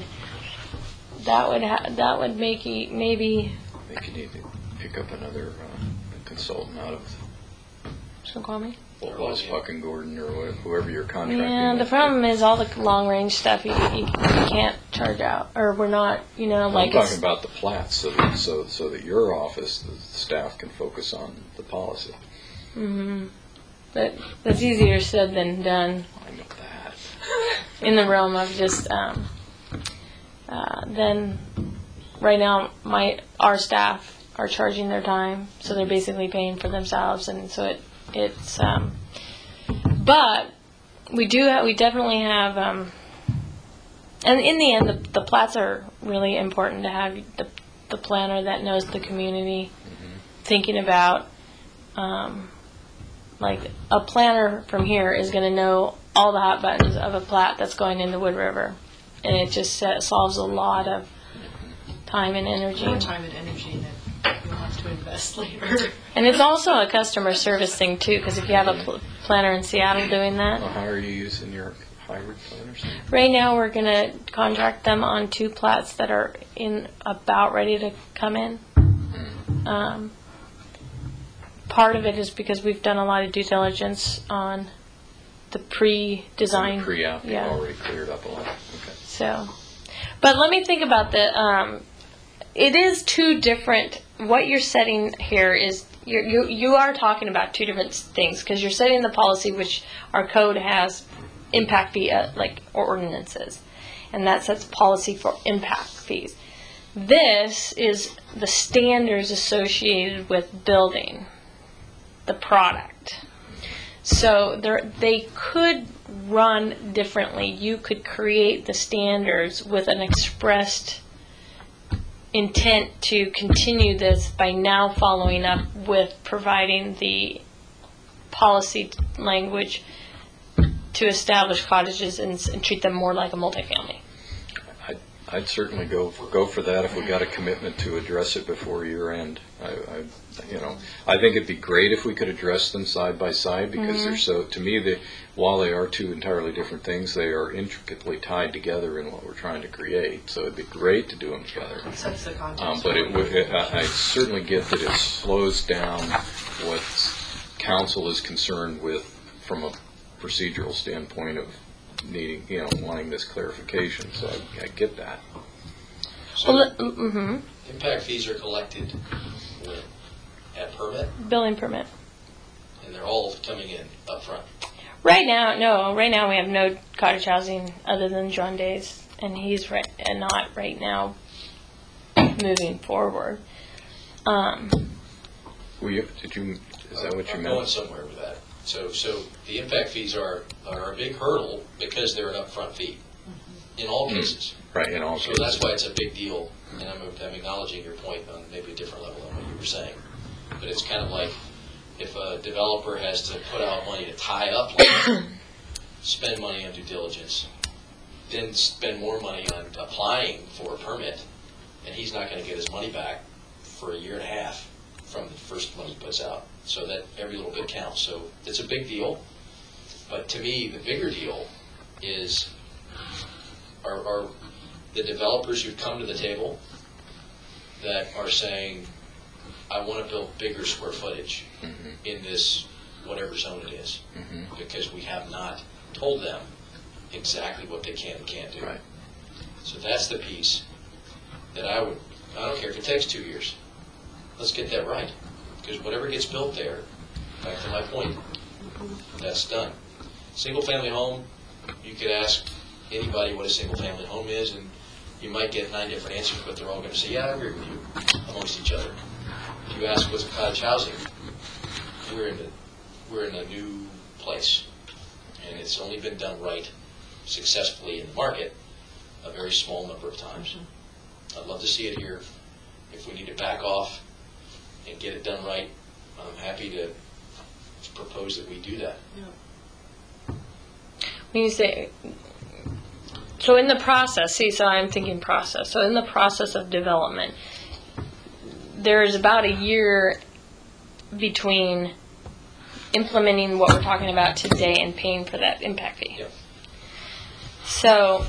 that would make you maybe. I think you need to pick up another consultant out of Snoqualmie. fucking Gordon or whoever you're contracting. Yeah, the with. problem is all the long range stuff you can't charge out, or we're not, like I'm talking about the plats, so that your office, the staff, can focus on the policy. But that's easier said than done I know that. in the realm of just then right now our staff are charging their time, so they're basically paying for themselves, and so it's but we definitely have and in the end the plats are really important to have the planner that knows the community, thinking about like a planner from here is going to know all the hot buttons of a plat that's going into Wood River, and it just solves a lot of time and energy. More time and energy that you'll have to invest later. And it's also a customer service thing too, because if you have a planner in Seattle doing that, Well, how are you using your hybrid planners? right now we're going to contract them on 2 plats that are about ready to come in. Part of it is because we've done a lot of due diligence on the pre-design. The pre-app, you've Yeah. already cleared up a lot. Okay. So, but let me think about it is 2 different, what you're setting here is, you are talking about 2 different things, because you're setting the policy, which our code has impact fee, like ordinances, and that sets policy for impact fees. This is the standards associated with building the product. So they could run differently. You could create the standards with an expressed intent to continue this by now following up with providing the policy language to establish cottages and treat them more like a multifamily. I'd certainly go for that if we got a commitment to address it before year end. I think it'd be great if we could address them side by side, because they're so, to me, while they are 2 entirely different things, they are intricately tied together in what we're trying to create. So it'd be great to do them together. Sets the context. But I certainly get that it slows down what council is concerned with from a procedural standpoint of needing, wanting this clarification. So I get that. So mm-hmm. impact fees are collected at permit, Building permit. and they're all coming in up front. Right now we have no cottage housing other than John Day's, and he's not right now moving forward. Is that what you I'm meant? going somewhere with that. So the impact fees are a big hurdle because they're an upfront fee in all cases. Right, and So also. that's why it's a big deal, and I'm acknowledging your point on maybe a different level than what you were saying. But it's kind of like if a developer has to put out money to tie up land, spend money on due diligence, then spend more money on applying for a permit, and he's not going to get his money back for a year and a half from the first money he puts out. So that every little bit counts. So it's a big deal. But to me, the bigger deal is are the developers who've come to the table that are saying, I want to build bigger square footage in this whatever zone it is, because we have not told them exactly what they can and can't do. Right. So that's the piece that I would I don't care if it takes 2 years. Let's get that right. Because whatever gets built there, back to my point, that's done. Single-family home, you could ask anybody what a single-family home is, and you might get 9 different answers, but they're all going to say, yeah, I agree with you, amongst each other. If you ask what's cottage housing, we're in a new place, and it's only been done right successfully in the market a very small number of times. I'd love to see it here. If we need to back off and get it done right, I'm happy to propose that we do that. When you say, so in the process, so I'm thinking process. So in the process of development, there is about a year between implementing what we're talking about today and paying for that impact fee. Yep. So,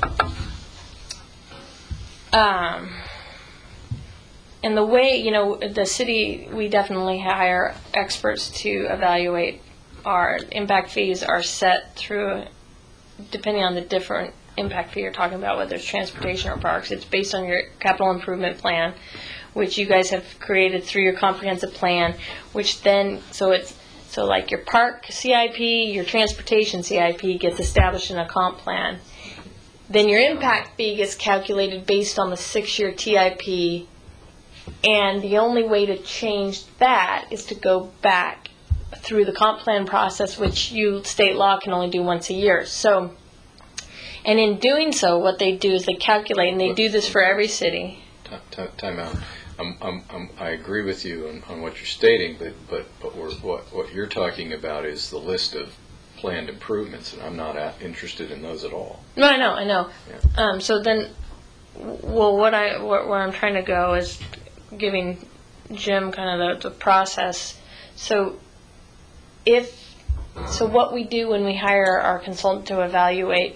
and the way, the city, we definitely hire experts to evaluate. Our impact fees are set through, depending on the different impact fee you're talking about, whether it's transportation or parks. It's based on your capital improvement plan, which you guys have created through your comprehensive plan, which then, so like your park CIP, your transportation CIP gets established in a comp plan. Then your impact fee gets calculated based on the 6-year TIP, and the only way to change that is to go back through the comp plan process, which state law can only do once a year. So, and in doing so, what they do is they calculate, and they do this for every city. Time out. I agree with you on what you're stating, but what you're talking about is the list of planned improvements, and I'm not interested in those at all. No, I know. Yeah. So then, well, where I'm trying to go is giving Jim kind of the process. So what we do when we hire our consultant to evaluate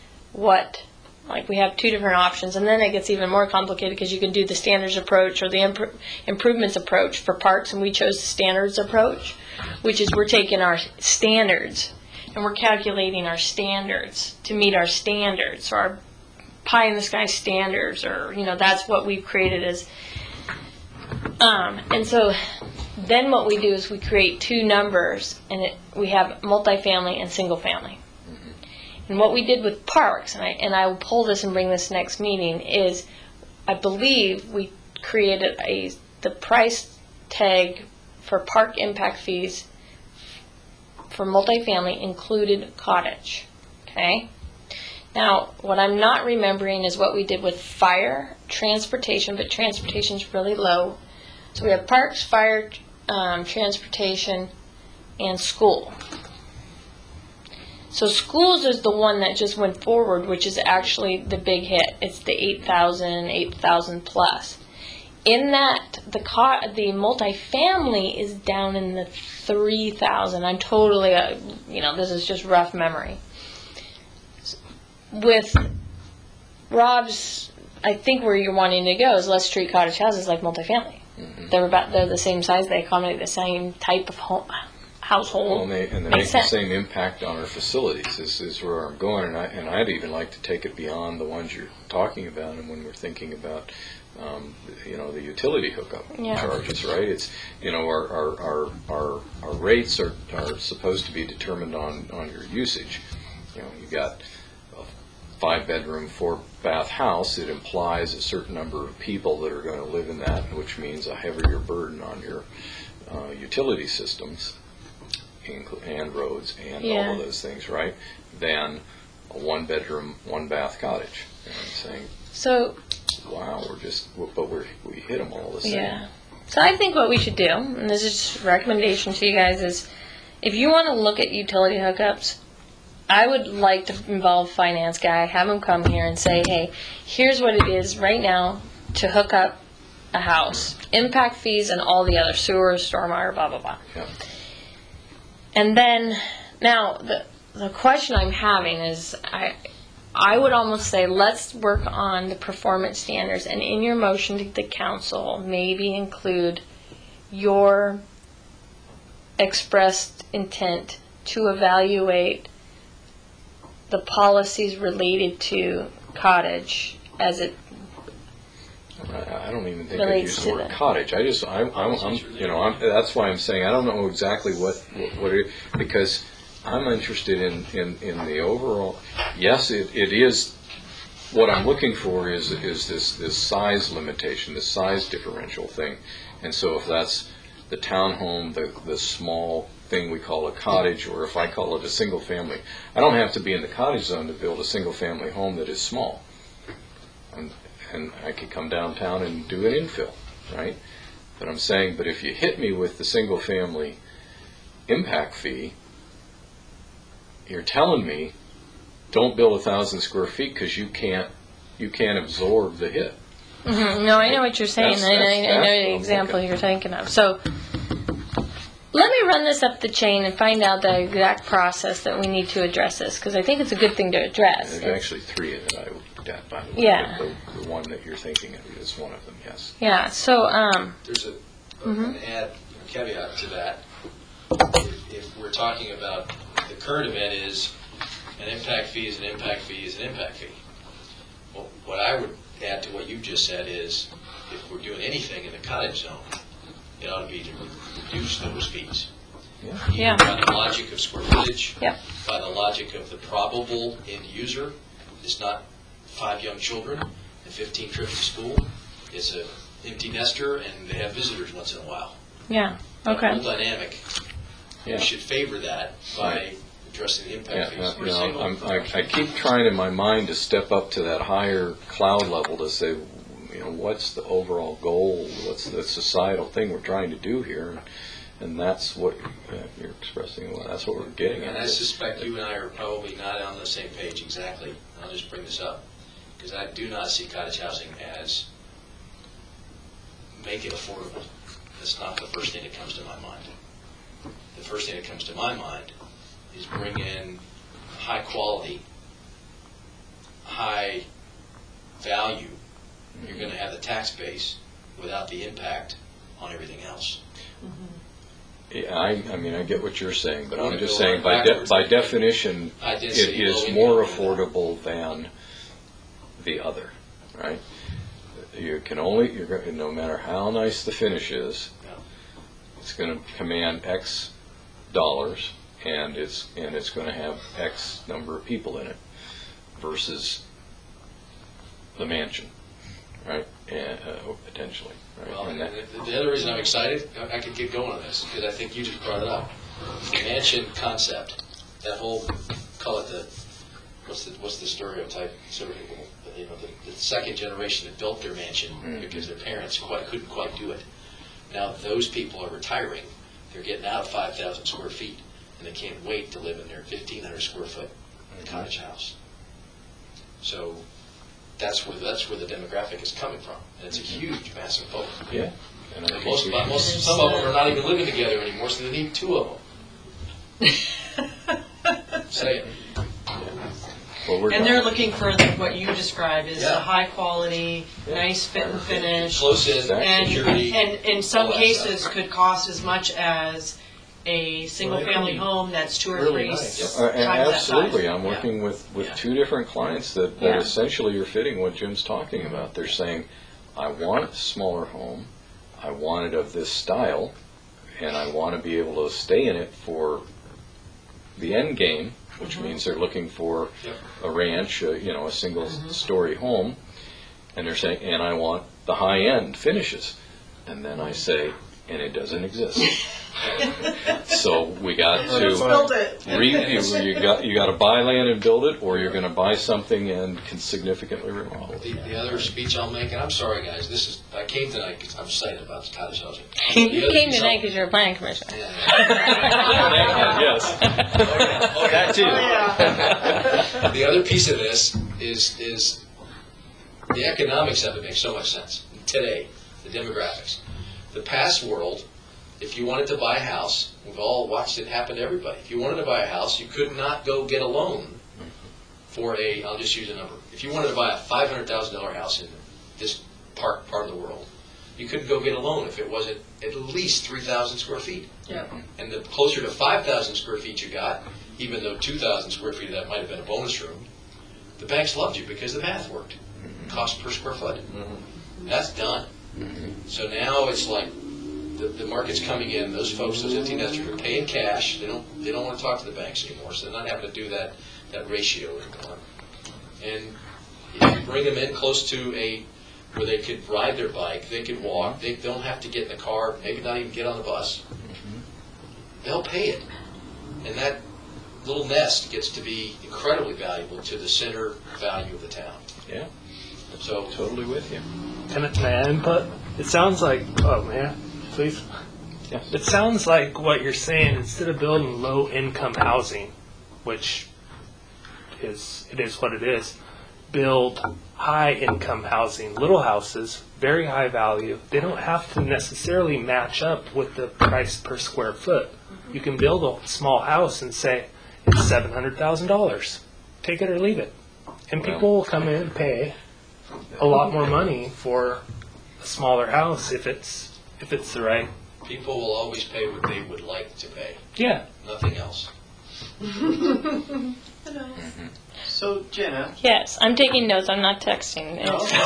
we have 2 different options, and then it gets even more complicated because you can do the standards approach or the improvements approach for parks, and we chose the standards approach, which is we're taking our standards and we're calculating our standards to meet our standards, so our pie in the sky standards, or that's what we've created as. And so then what we do is we create 2 numbers, and we have multifamily and single family. And what we did with parks, and I will pull this and bring this next meeting, is I believe we created the price tag for park impact fees for multifamily included cottage. Okay? Now, what I'm not remembering is what we did with fire, transportation, but transportation's really low. So we have parks, fire, transportation, and school. So schools is the one that just went forward, which is actually the big hit. It's the 8,000 plus. In that, the multifamily is down in the 3,000. I'm totally, this is just rough memory. With Rob's, I think where you're wanting to go is let's treat cottage houses like multifamily. Mm-hmm. They're the same size. They accommodate the same type of household. Well, and they make the same impact on our facilities. This is where I'm going, and I'd even like to take it beyond the ones you're talking about. And when we're thinking about, the utility hookup charges, right? It's our rates are supposed to be determined on your usage. You got a 5-bedroom, 4-bath house. It implies a certain number of people that are going to live in that, which means a heavier burden on your utility systems and roads and all of those things, right? Than a 1-bedroom, 1-bath cottage. And I'm saying, so, wow, we hit them all the same. Yeah. So I think what we should do, and this is just a recommendation to you guys, is if you want to look at utility hookups, I would like to involve a finance guy, have him come here and say, hey, here's what it is right now to hook up a house, impact fees and all the other sewer, stormwater, blah, blah, blah. Yeah. And then, now, the question I'm having is, I would almost say let's work on the performance standards, and in your motion to the council, maybe include your expressed intent to evaluate the policies related to cottage as it. I don't even think I Relates use to the word the- cottage. That's why I'm saying I don't know exactly what it, because I'm interested in the overall. Yes, it is. What I'm looking for is this size limitation, this size differential thing, and so if that's the townhome, the small thing we call a cottage, or if I call it a single family, I don't have to be in the cottage zone to build a single family home that is small. And I could come downtown and do an infill, right? But I'm saying, but if you hit me with the single family impact fee, you're telling me don't build 1,000 square feet because you can't absorb the hit. Mhm. No, I know what you're saying. That's I what know the I'm example looking. you're thinking of. So let me run this up the chain and find out the exact process that we need to address this, because I think it's a good thing to address. There's actually three that I looked at, by the way. Yeah. But the one that you're thinking of is one of them, yes. Yeah. So There's an add caveat to that. If we're talking about the current event is an impact fee is an impact fee is an impact fee. Well, what I would add to what you just said is if we're doing anything in the cottage zone, it ought to be to reduce those fees. Yeah. By the logic of square footage, Yep. by the logic of the probable end user, it's not 5 young children and 15 trips to school. It's an empty nester and they have visitors once in a while. yeah. The whole Okay. dynamic, Yeah. we should favor that by addressing the impact Yeah, fees. I keep trying in my mind to step up to that higher cloud level to say, what's the overall goal? What's the societal thing we're trying to do here? And that's what you're expressing. Well, that's what we're getting And I at. suspect you and I are probably not on the same page exactly. I'll just bring this up. Because I do not see cottage housing as make it affordable. That's not the first thing that comes to my mind. The first thing that comes to my mind is bring in high quality, high value. You're going to have the tax base without the impact on everything else. Yeah, I mean, I get what you're saying, but I'm Wanna just go saying backwards. by definition, I did it say low is income, more yeah. affordable than the other, right? You can only, no matter how nice the finish is, Yeah. it's going to command X dollars, and it's going to have X number of people in it, versus the mansion, right? And, potentially, right? Well, And and that- the other reason I'm excited, I could get going on this, because I think you just brought it up. The mansion concept, that whole, call it the, what's the stereotype? Sort of, the second generation that built their mansion because their parents couldn't quite do it. Now those people are retiring. They're getting out of 5,000 square feet, and they can't wait to live in their 1,500 square foot cottage house. So that's where the demographic is coming from, and it's a huge, massive vote. yeah. And I And think we should- some of them are not even living together anymore, so they need 2 of them. Say it. well, we're And done. they're looking for what you described as Yeah. a high quality, nice fit and finish. Close in, Exactly. security. And in some all that cases stuff. could cost as much as a single family home that's 2 or really 3 nice. times that size. Absolutely. I'm Yeah. working with Yeah. 2 different clients that Yeah. essentially are fitting what Jim's talking about. They're saying, I want a smaller home, I want it of this style, and I want to be able to stay in it for the end game, which means they're looking for Yep. a ranch, a single story home, and they're saying, and I want the high end finishes. And then I say, and it doesn't exist. So we got to Build it. you got to buy land and build it, or you're going to buy something and can significantly remodel it. The other speech I'll make, and I'm sorry guys, I came tonight because I'm excited about cottage housing. You came tonight because you're a planning commissioner. Yes. That too. The other piece of this is the economics of it makes so much sense. Today, the demographics. The past world, if you wanted to buy a house, we've all watched it happen to everybody. If you wanted to buy a house, you could not go get a loan for I'll just use a number. If you wanted to buy a $500,000 house in this part of the world, you couldn't go get a loan if it wasn't at least 3,000 square feet. Yeah. And the closer to 5,000 square feet you got, even though 2,000 square feet of that might have been a bonus room, the banks loved you because the math worked. Cost per square foot. That's done. So now it's like the market's coming in. Those folks, those empty nesters, are paying cash. They don't want to talk to the banks anymore. So they're not having to do that ratio anymore. And if you bring them in close to where they could ride their bike, they could walk. They don't have to get in the car. Maybe not even get on the bus. They'll pay it, and that little nest gets to be incredibly valuable to the center value of the town. Yeah, So totally with you. Can I input? It sounds like, oh man, please. Yes. It sounds like what you're saying, instead of building low income housing, which it is what it is, build high income housing, little houses, very high value. They don't have to necessarily match up with the price per square foot. You can build a small house and say it's $700,000. Take it or leave it. And people will come in and pay a lot more money for a smaller house if it's the right. people will always pay what they would like to pay, Yeah. nothing else. So Jenna, Yes, I'm taking notes. I'm not texting.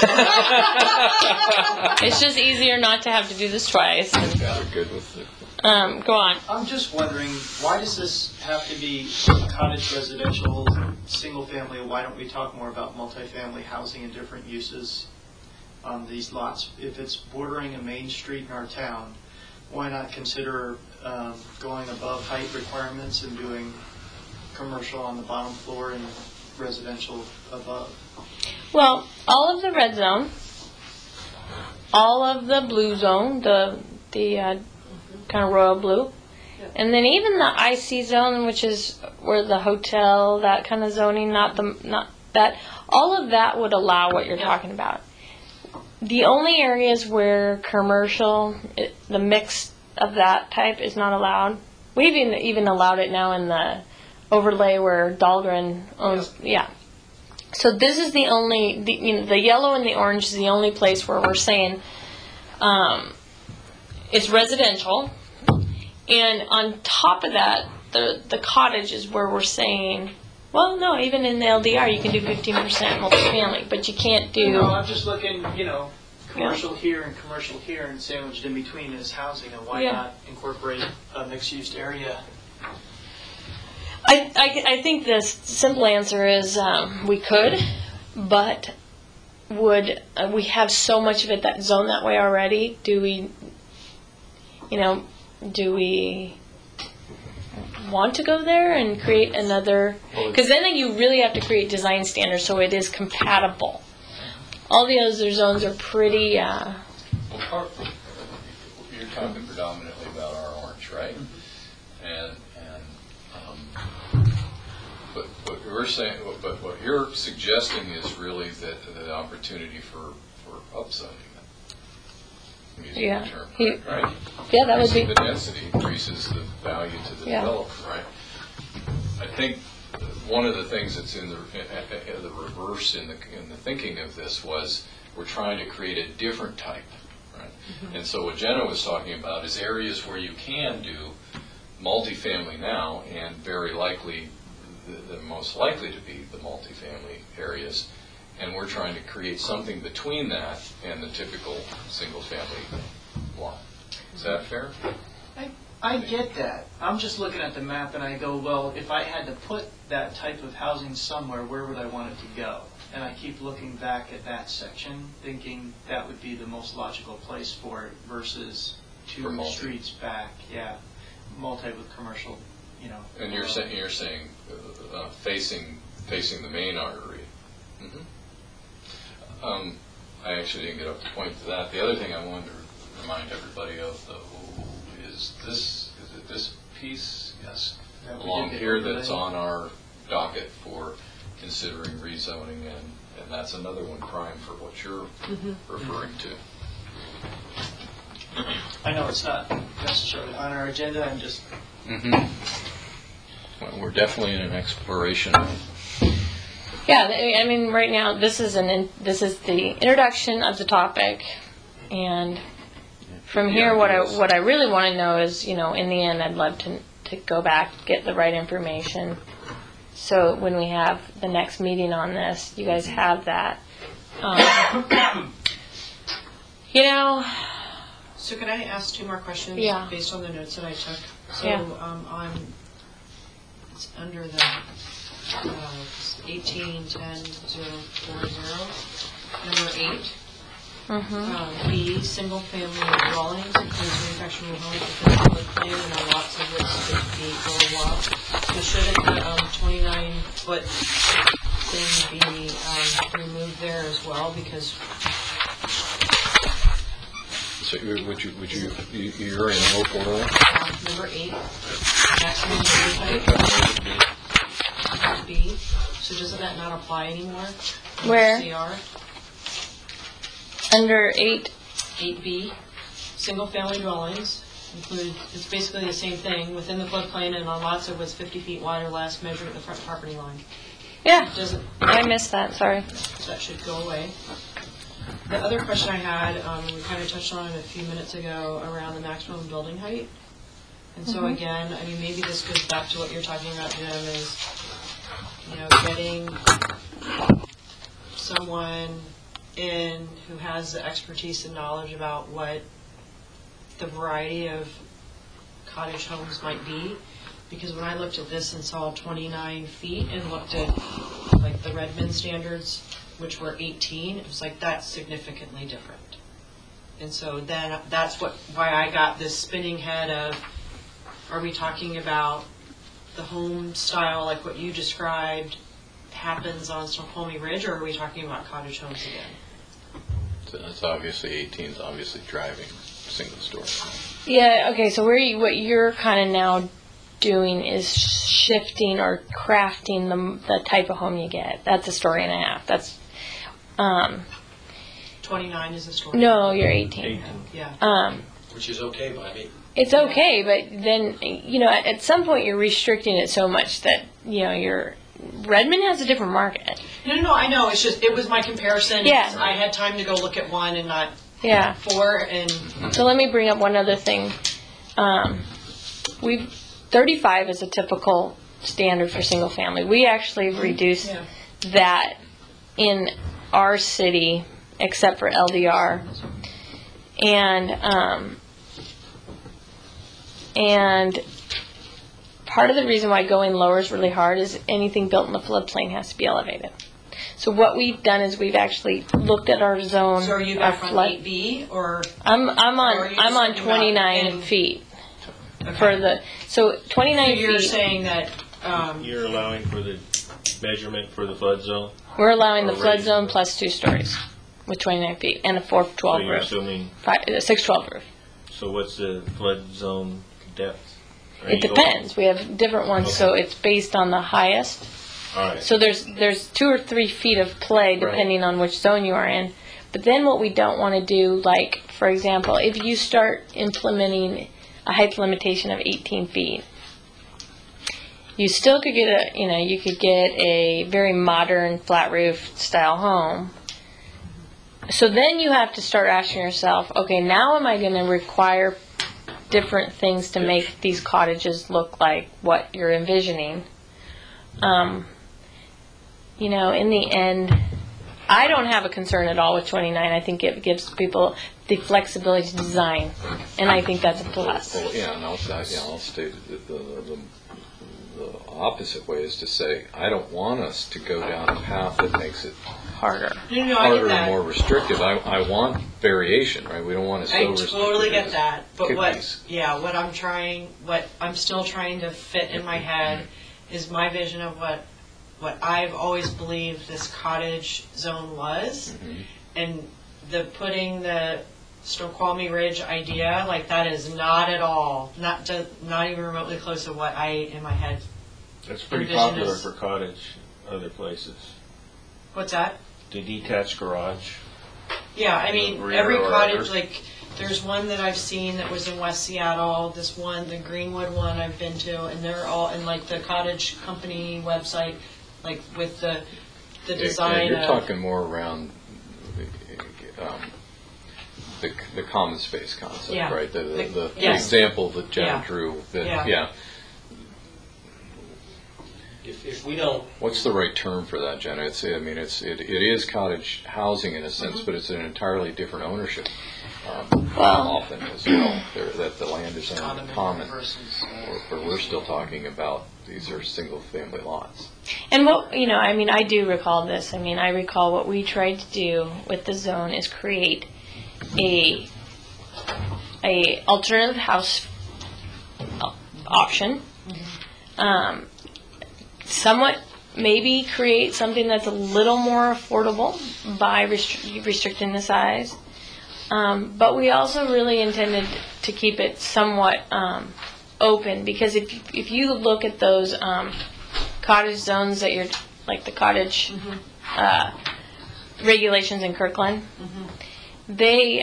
It's just easier not to have to do this twice. We're good with it. Go on. I'm just wondering, why does this have to be cottage residential, single family? Why don't we talk more about multifamily housing and different uses on these lots? If it's bordering a main street in our town, why not consider going above height requirements and doing commercial on the bottom floor and residential above? Well, all of the red zone, all of the blue zone, the kind of royal blue, and then even the IC zone, which is where the hotel, that kind of zoning, not that, all of that would allow what you're talking about. The only areas where commercial, the mix of that type is not allowed. We've even allowed it now in the overlay where Dahlgren owns. Yeah. So this is the only, the yellow and the orange is the only place where we're saying it's residential. And on top of that, the cottage is where we're saying, well, no, even in the LDR you can do 15% multifamily, but you can't do. No, I'm just looking, commercial here and commercial here, and sandwiched in between is housing, and why not incorporate a mixed-use area? I think the simple answer is we could, but would we have so much of it that zone that way already? Do we want to go there and create another? Because then you really have to create design standards so it is compatible. All the other zones are pretty. Well, you're talking predominantly about our orange, right? But what we're saying, but what you're suggesting is really that the opportunity for upzoning. Yeah. Term, right? Yeah, that would be. The density increases the value to the developer, right? I think one of the things that's in the reverse in the thinking of this was we're trying to create a different type, right? Mm-hmm. And so what Jenna was talking about is areas where you can do multifamily now, and very likely the most likely to be the multifamily areas. And we're trying to create something between that and the typical single-family lot. Is that fair? I get that. I'm just looking at the map and I go, well, if I had to put that type of housing somewhere, where would I want it to go? And I keep looking back at that section, thinking that would be the most logical place for it versus two streets back. Yeah, multi with commercial, And you're saying facing the main artery. Mm-hmm. I actually didn't get up to point to that. The other thing I wanted to remind everybody of, though, is this piece, yes, along here that's on our docket for considering rezoning, and that's another one prime for what you're referring to. I know it's not necessarily on our agenda, I'm just... Well, we're definitely in an exploration. Yeah, I mean, right now this is the introduction of the topic, and from here, what I really want to know is, in the end, I'd love to go back, get the right information, so when we have the next meeting on this, you guys have that. You know, So can I ask 2 more questions? Yeah. Based on the notes that I took? So, Yeah. it's under the 1810-040, number 8. B, single-family dwellings includes manufactured homes within the floodplain and on lots of which 50 or lot. So shouldn't the 29-foot thing be removed there as well? Because So you're in Oakville, number 8, maximum building height. B. So doesn't that not apply anymore? Where? CR. under 8, 8B, single-family dwellings include, it's basically the same thing, within the floodplain and on lots of what's 50 feet wide or less measured at the front property line. yeah, Doesn't, I missed that, sorry. that should go away. The other question I had, we kind of touched on it a few minutes ago, around the maximum building height. And so again, I mean, maybe this goes back to what you're talking about, Jim, is, getting someone in who has the expertise and knowledge about what the variety of cottage homes might be. Because when I looked at this and saw 29 feet and looked at like the Redmond standards, which were 18, it was like, that's significantly different. And so then that's why I got this spinning head of, are we talking about the home style like what you described happens on Snoqualmie Ridge, or are we talking about cottage homes again? So that's obviously 18 is obviously driving single story. Yeah, okay, so what you're kind of now doing is shifting or crafting the type of home you get. That's a story and a half. That's, 29 is a story. no, you're 18. Yeah. Which is okay by me. It's okay, but then, at some point you're restricting it so much that, Redmond has a different market. No, I know. It's just, it was my comparison. Yeah. I had time to go look at one and not Yeah. 4. And So let me bring up one other thing. 35 is a typical standard for single family. We actually reduced that in our city, except for LDR. And part of the reason why going lower is really hard is anything built in the floodplain has to be elevated. So what we've done is we've actually looked at our zone. so are you our back on flood. 8B or? I'm Or are you just on talking about 29 in- feet Okay. for the, so 29 So you're feet, saying that, You're allowing for the measurement for the flood zone? we're allowing the Or flood raised. zone plus 2 stories with 29 feet and a So 412 you're roof, assuming, 612 roof. so what's the flood zone depth? Are It you depends. We have different ones, so it's based on the highest. All right. So there's 2 or 3 feet of play depending on which zone you are in. But then what we don't want to do, like, for example, if you start implementing a height limitation of 18 feet, you still could get you could get a very modern flat roof style home. So then you have to start asking yourself, okay, now am I going to require different things to make these cottages look like what you're envisioning? In the end, I don't have a concern at all with 29. I think it gives people the flexibility to design, and I think that's a plus. Well, yeah, and I'll state the opposite way is to say, I don't want us to go down a path that makes it Harder. no, I get harder and that. more restrictive. I want variation, right? We don't want to so I restrict totally it get as that, but cookies. what I'm still trying to fit in my head is my vision of what I've always believed this cottage zone was, and putting the Snoqualmie Ridge idea, like that is not at all, not even remotely close to what I, in my head. That's pretty envision popular is- for cottage, other places. What's that? The detached garage. Yeah, I mean, Rear every or cottage, upper? like, there's one that I've seen that was in West Seattle, this one, the Greenwood one I've been to, and they're all in like the cottage company website, like with the design You're of. talking more around the common space concept, Yeah. right? The Yes. example that Jen Yeah. drew. Yeah. If we don't, What's the right term for that, Jen? It is cottage housing in a sense, but it's an entirely different ownership often as well, that the land is owned in Condominium common. versus, Where we're still talking about, these are single-family lots. And what, I do recall this. I recall what we tried to do with the zone is create a alternative house option. Somewhat maybe create something that's a little more affordable by restricting the size. But we also really intended to keep it somewhat open, because if you look at those cottage zones that you're, like the cottage regulations in Kirkland, they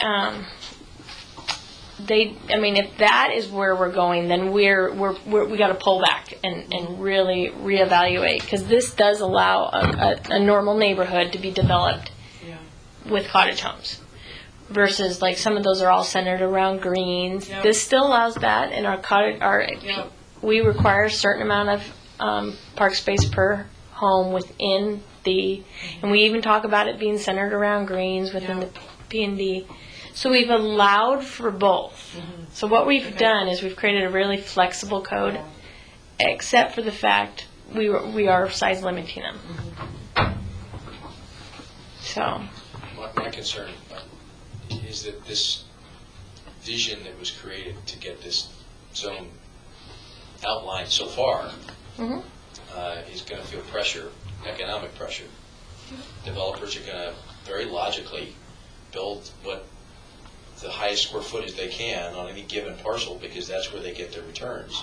if that is where we're going, then we got to pull back and really reevaluate, because this does allow a normal neighborhood to be developed with cottage homes. Versus, like, some of those are all centered around greens. Yep. This still allows that in our cottage. Yep. We require a certain amount of park space per home within and we even talk about it being centered around greens within the P&D. So we've allowed for both. So what we've done is we've created a really flexible code, except for the fact we are size limiting them. So. My concern is that this vision that was created to get this zone outlined so far is going to feel pressure, economic pressure. Developers are going to very logically build what the highest square footage they can on any given parcel, because that's where they get their returns.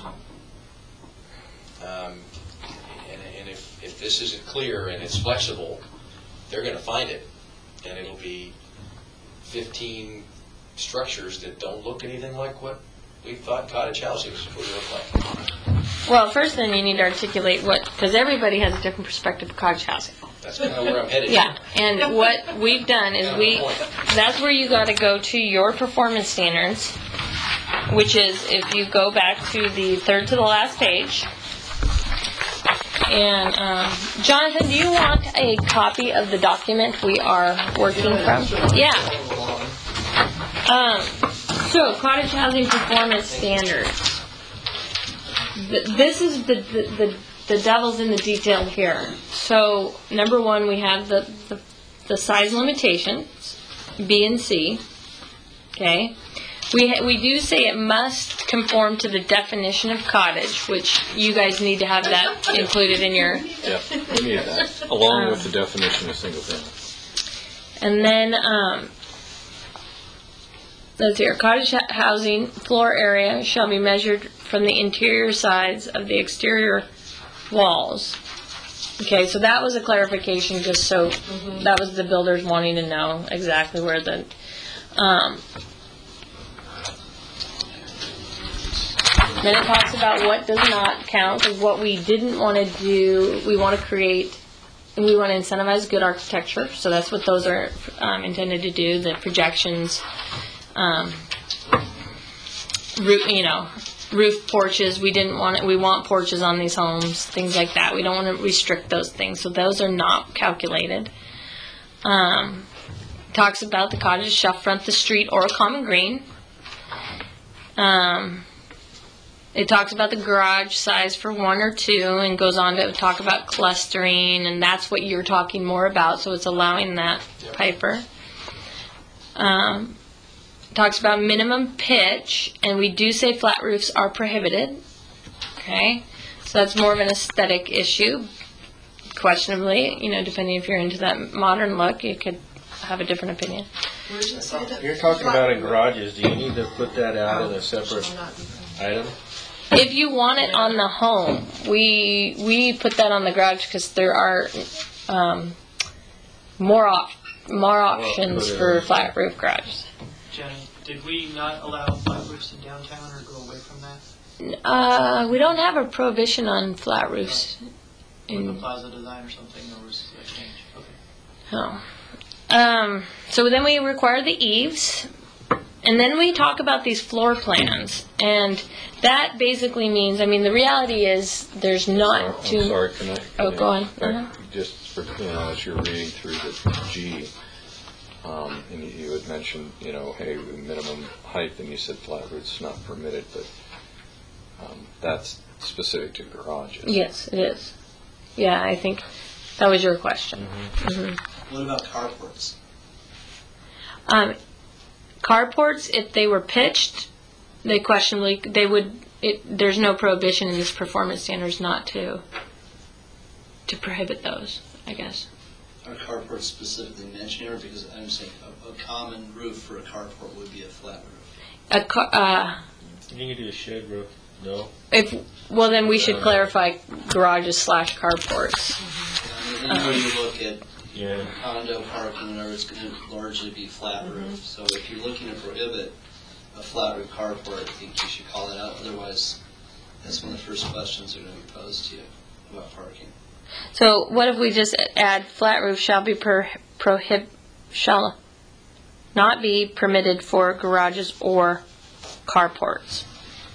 And if this isn't clear and it's flexible, they're going to find it, and it'll be 15 structures that don't look anything like what we thought cottage houses would look like. Well, first then you need to articulate because everybody has a different perspective of cottage housing. That's kind of where I'm headed. Yeah, and what we've done is that's where you got to go to your performance standards, which is if you go back to the third to the last page. And Jonathan, do you want a copy of the document we are working from? Yeah. So, cottage housing performance standards. This is the devil's in the detail here. So, number one, we have the size limitations, B and C. Okay. We do say it must conform to the definition of cottage, which you guys need to have that included in your. Yeah, we need that, along with the definition of single family. And then, let's see here. Cottage housing floor area shall be measured from the interior sides of the exterior walls. Okay, so that was a clarification, just so that was the builders wanting to know exactly where the. Then it talks about what does not count, because what we didn't want to do, we want to incentivize good architecture, so that's what those are intended to do, the projections, roof porches, we want porches on these homes, things like that. We don't want to restrict those things, so those are not calculated. Talks about the cottages shall front the street or a common green. It talks about the garage size for 1 or 2 and goes on to talk about clustering, and that's what you're talking more about, so it's allowing that, Piper. Talks about minimum pitch, and we do say flat roofs are prohibited. Okay, so that's more of an aesthetic issue. Questionably, depending if you're into that modern look, you could have a different opinion. You're talking about in garages. Do you need to put that out in a separate item? If you want it on the home, we put that on the garage because there are more options for flat roof garages. Jenny, did we not allow flat roofs in downtown or go away from that? We don't have a prohibition on flat roofs. In the plaza design or something, or was that changed? Okay. Oh. So then we require the eaves, and then we talk about these floor plans, and that basically means, the reality is there's not too. I'm sorry, can I go on. Just for, as you're reading through the G, And you had mentioned, hey, minimum height, and you said flat roof's not permitted, but that's specific to garages. Yes, it is. Yeah, I think that was your question. What about carports? Carports, if they were pitched, there's no prohibition in this performance standards not to prohibit those, I guess. Are carports specifically mentioned here? Because I'm saying a common roof for a carport would be a flat roof. You can do a shed roof, no? Then we should clarify garages / carports. And then when you look at Yeah. condo parking, or it's going to largely be flat roof. So if you're looking to prohibit a flat roof carport, I think you should call that out. Otherwise, that's one of the first questions that are going to be posed to you about parking. So what if we just add flat roof shall not be permitted for garages or carports?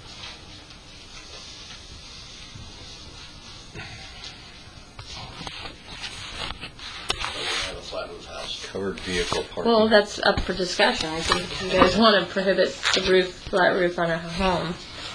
Have a flat roof house. Covered vehicle parking. Well, that's up for discussion. I think if you guys want to prohibit the flat roof on a home.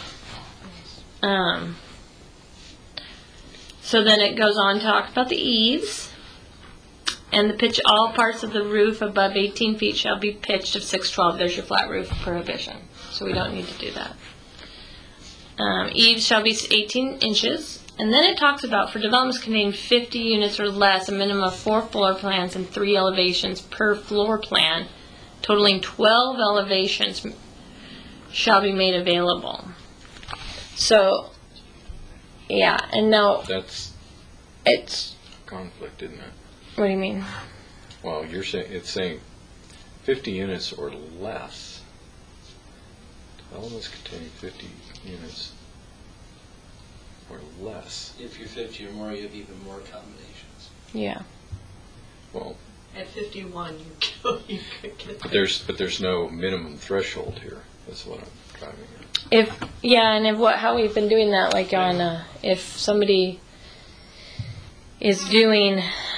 So then it goes on to talk about the eaves. And the pitch, all parts of the roof above 18 feet shall be pitched of 612. There's your flat roof prohibition. So we don't need to do that. Eaves shall be 18 inches. And then it talks about for developments containing 50 units or less, a minimum of 4 floor plans and 3 elevations per floor plan, totaling 12 elevations shall be made available. So, yeah, and now That's it's, conflict, isn't it? what do you mean? Well, it's saying 50 units or less. Developments containing 50 units or less. If you're 50 or more, you have even more accommodations. Yeah. Well, At 51, you could get but there's no minimum threshold here. That's what I'm driving at. How we've been doing that, like on, if somebody is doing,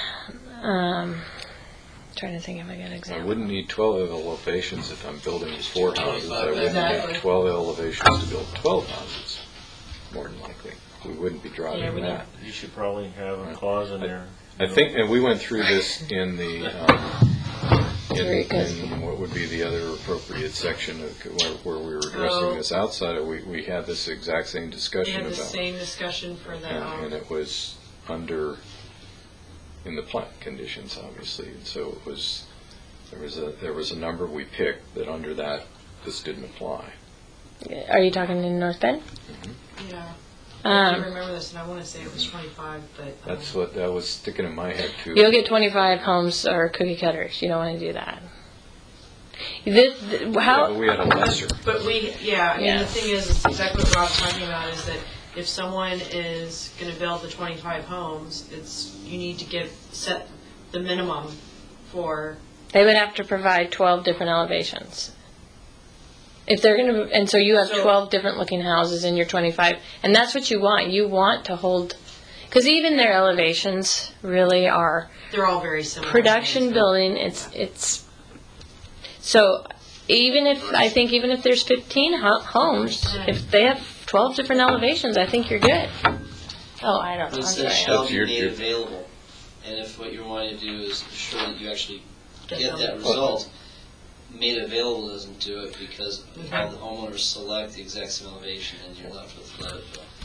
trying to think if I got an I example. wouldn't need 12 elevations if I'm building 4 houses. I wouldn't Exactly. need 12 elevations to build 12 houses, more than likely. We wouldn't be driving that. You should probably have a clause in there. I think, and we went through this in the, Very good. in what would be the other appropriate section of where we were addressing this outside. We had this exact same We discussion had the about, same discussion for the, and it was under, in the plant conditions, obviously. And so it was, there was a number we picked that under that, this didn't apply. Are you talking in North Bend? yeah. I do Um, remember this, and I want to say it was 25, but. That was sticking in my head too. You'll get 25 homes or cookie cutters. You don't want to do that. Yeah, but we had a lesser. But I mean, Yeah. the thing is, it's exactly what Rob's talking about, is that if someone is going to build the 25 homes, you need to set the minimum for, They would have to provide 12 different elevations. If they're going to, and so you have 12 different looking houses in your 25, and that's what you want. You want to hold, because even their elevations really are they're all very similar. production building. It's so even if there's 15 homes, if they have 12 different elevations, I think you're good. Oh, I don't know. It I'm says sorry. shall That's be your- made available. And if what you're wanting to do is ensure that you actually Get get them. that result, made available doesn't do it because all the homeowners select the exact same elevation and you're left with let it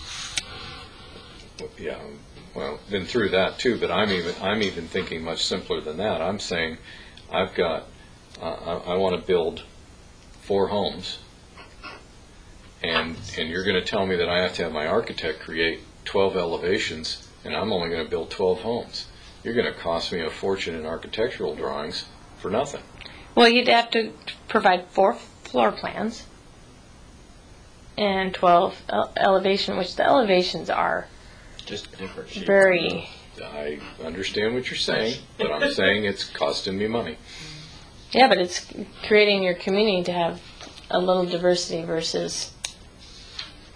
go. Yeah, well, been through that too, but I'm even thinking much simpler than that. I'm saying I've got, I want to build 4 homes, and you're going to tell me that I have to have my architect create 12 elevations, and I'm only going to build 12 homes. You're going to cost me a fortune in architectural drawings for nothing. Well, you'd have to provide 4 floor plans and 12 elevation, which the elevations are Just different shape. very. I understand what you're saying, but I'm saying it's costing me money. Yeah, but it's creating your community to have a little diversity versus.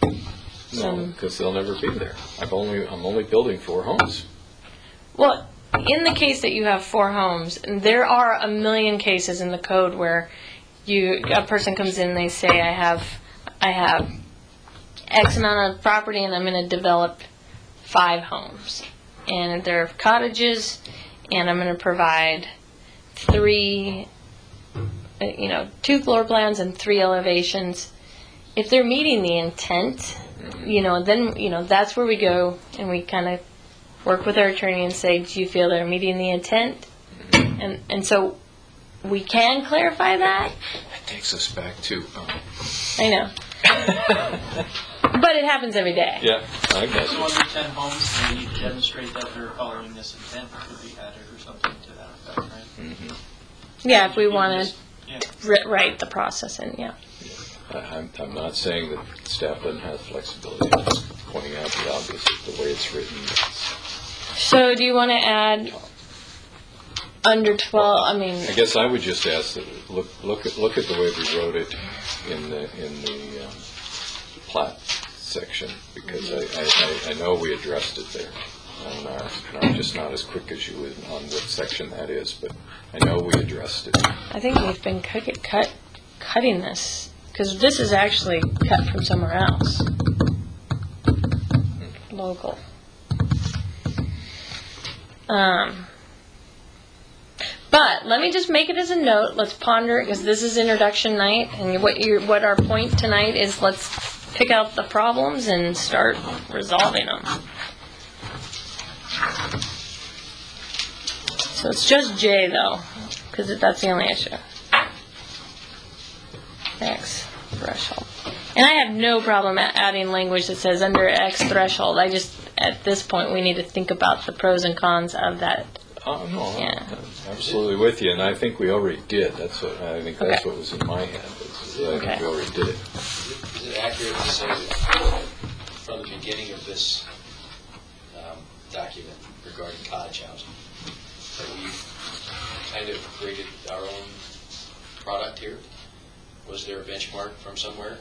No, because they'll never be there. I'm only building 4 homes. Well, in the case that you have 4 homes, and there are a million cases in the code where a person comes in, they say, I have X amount of property and I'm going to develop 5 homes. And they're cottages, and I'm going to provide 3, 2 floor plans and 3 elevations. If they're meeting the intent, then, that's where we go and we kind of work with our attorney and say, do you feel they're meeting the intent? And so we can clarify that. That takes us back to. I know. But it happens every day. Yeah, I guess. So under 10 homes, they need to demonstrate that they're following this intent could be added or something to that effect, right? Mm-hmm. Yeah, if we want Yeah. to write the process in, yeah. I'm not saying that staff doesn't have flexibility. I'm just pointing out the obvious, the way it's written. So do you want to add under 12, I guess I would just ask that look at the way we wrote it in the plat section, because I know we addressed it there. And I'm just not as quick as you on what section that is, but I know we addressed it. I think we've been cutting this, because this is actually cut from somewhere else. Local. But let me just make it as a note. Let's ponder it, because this is introduction night, and what our point tonight is. Let's pick out the problems and start resolving them. So it's just J though, because that's the only issue. X threshold, and I have no problem adding language that says under X threshold. I just, at this point, we need to think about the pros and cons of that. Oh, no, Yeah. I'm absolutely with you, and I think we already did. That's Okay. what was in my head. I Okay. think we already did it. Is it accurate to say that from the beginning of this document regarding cottage housing, that we kind of created our own product here? Was there a benchmark from somewhere?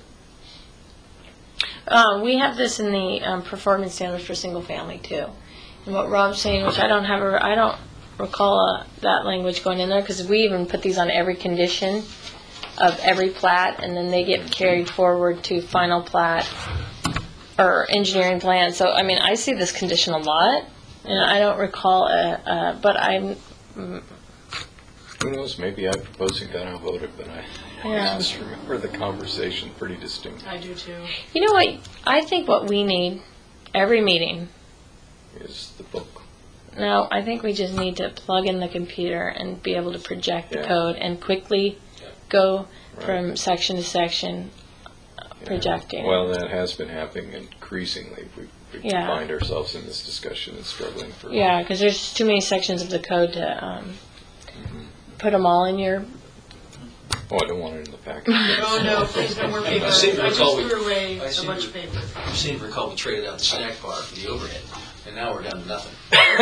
We have this in the performance standards for single family too. And what Rob's saying, which I don't recall that language going in there, because we even put these on every condition of every plat, and then they get carried forward to final plat or engineering plan. So I mean, I see this condition a lot, and I don't recall but I'm. Who knows? Maybe I proposed and got outvoted, but I Yeah. just remember the conversation pretty distinct. I do too. You know what? I think what we need every meeting. Is the book. No, I think we just need to plug in the computer and be able to project the Yeah. code and quickly go Right. from section to section projecting. Well, that has been happening increasingly. We Yeah. find ourselves in this discussion and struggling for. Yeah, because there's too many sections of the code to put them all in your. Oh, I don't want it in the package. Oh, no, please, no more paper. I seem to I just recall we- threw away I a seem bunch to- of paper. I seem to recall we traded out the snack bar for the overhead, and now we're down to nothing.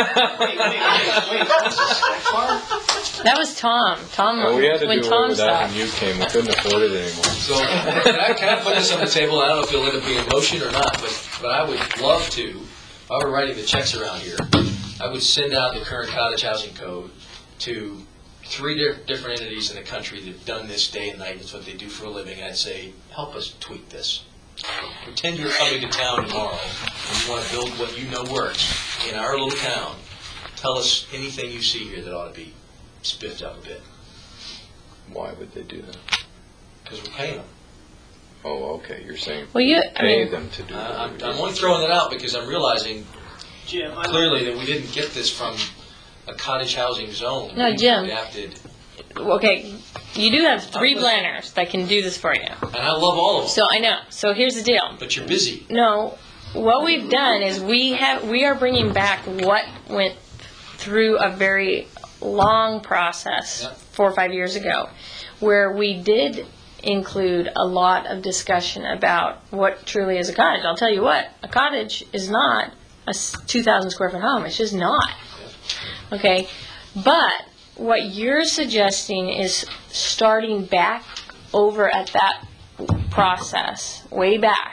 That was Tom. Tom, Well, we had to when do away Tom with that stopped. when you came. We couldn't afford it anymore. So, can I put this on the table? I don't know if it'll end up being a motion or not, but I would love to, if I were writing the checks around here, I would send out the current cottage housing code to 3 different entities in the country that have done this day and night. That's what they do for a living. And I'd say, help us tweak this. Pretend you're coming to town tomorrow and you want to build what you know works in our little town. Tell us anything you see here that ought to be spiffed up a bit, Why would they do that? because we're paying them. Oh, okay. You're saying Well, I pay mean, them to do that. I'm only throwing that out because I'm realizing Jim, clearly that we didn't get this from a cottage housing zone. No, We Jim. adapted, okay, you do have 3 planners that can do this for you. and I love all of them, So I know. So here's the deal. but you're busy. No, what we've done is we are bringing back what went through a very long process Yep. 4 or 5 years ago, where we did include a lot of discussion about what truly is a cottage. I'll tell you what, a cottage is not a 2,000 square foot home. It's just not. Okay, but what you're suggesting is starting back over at that process, way back,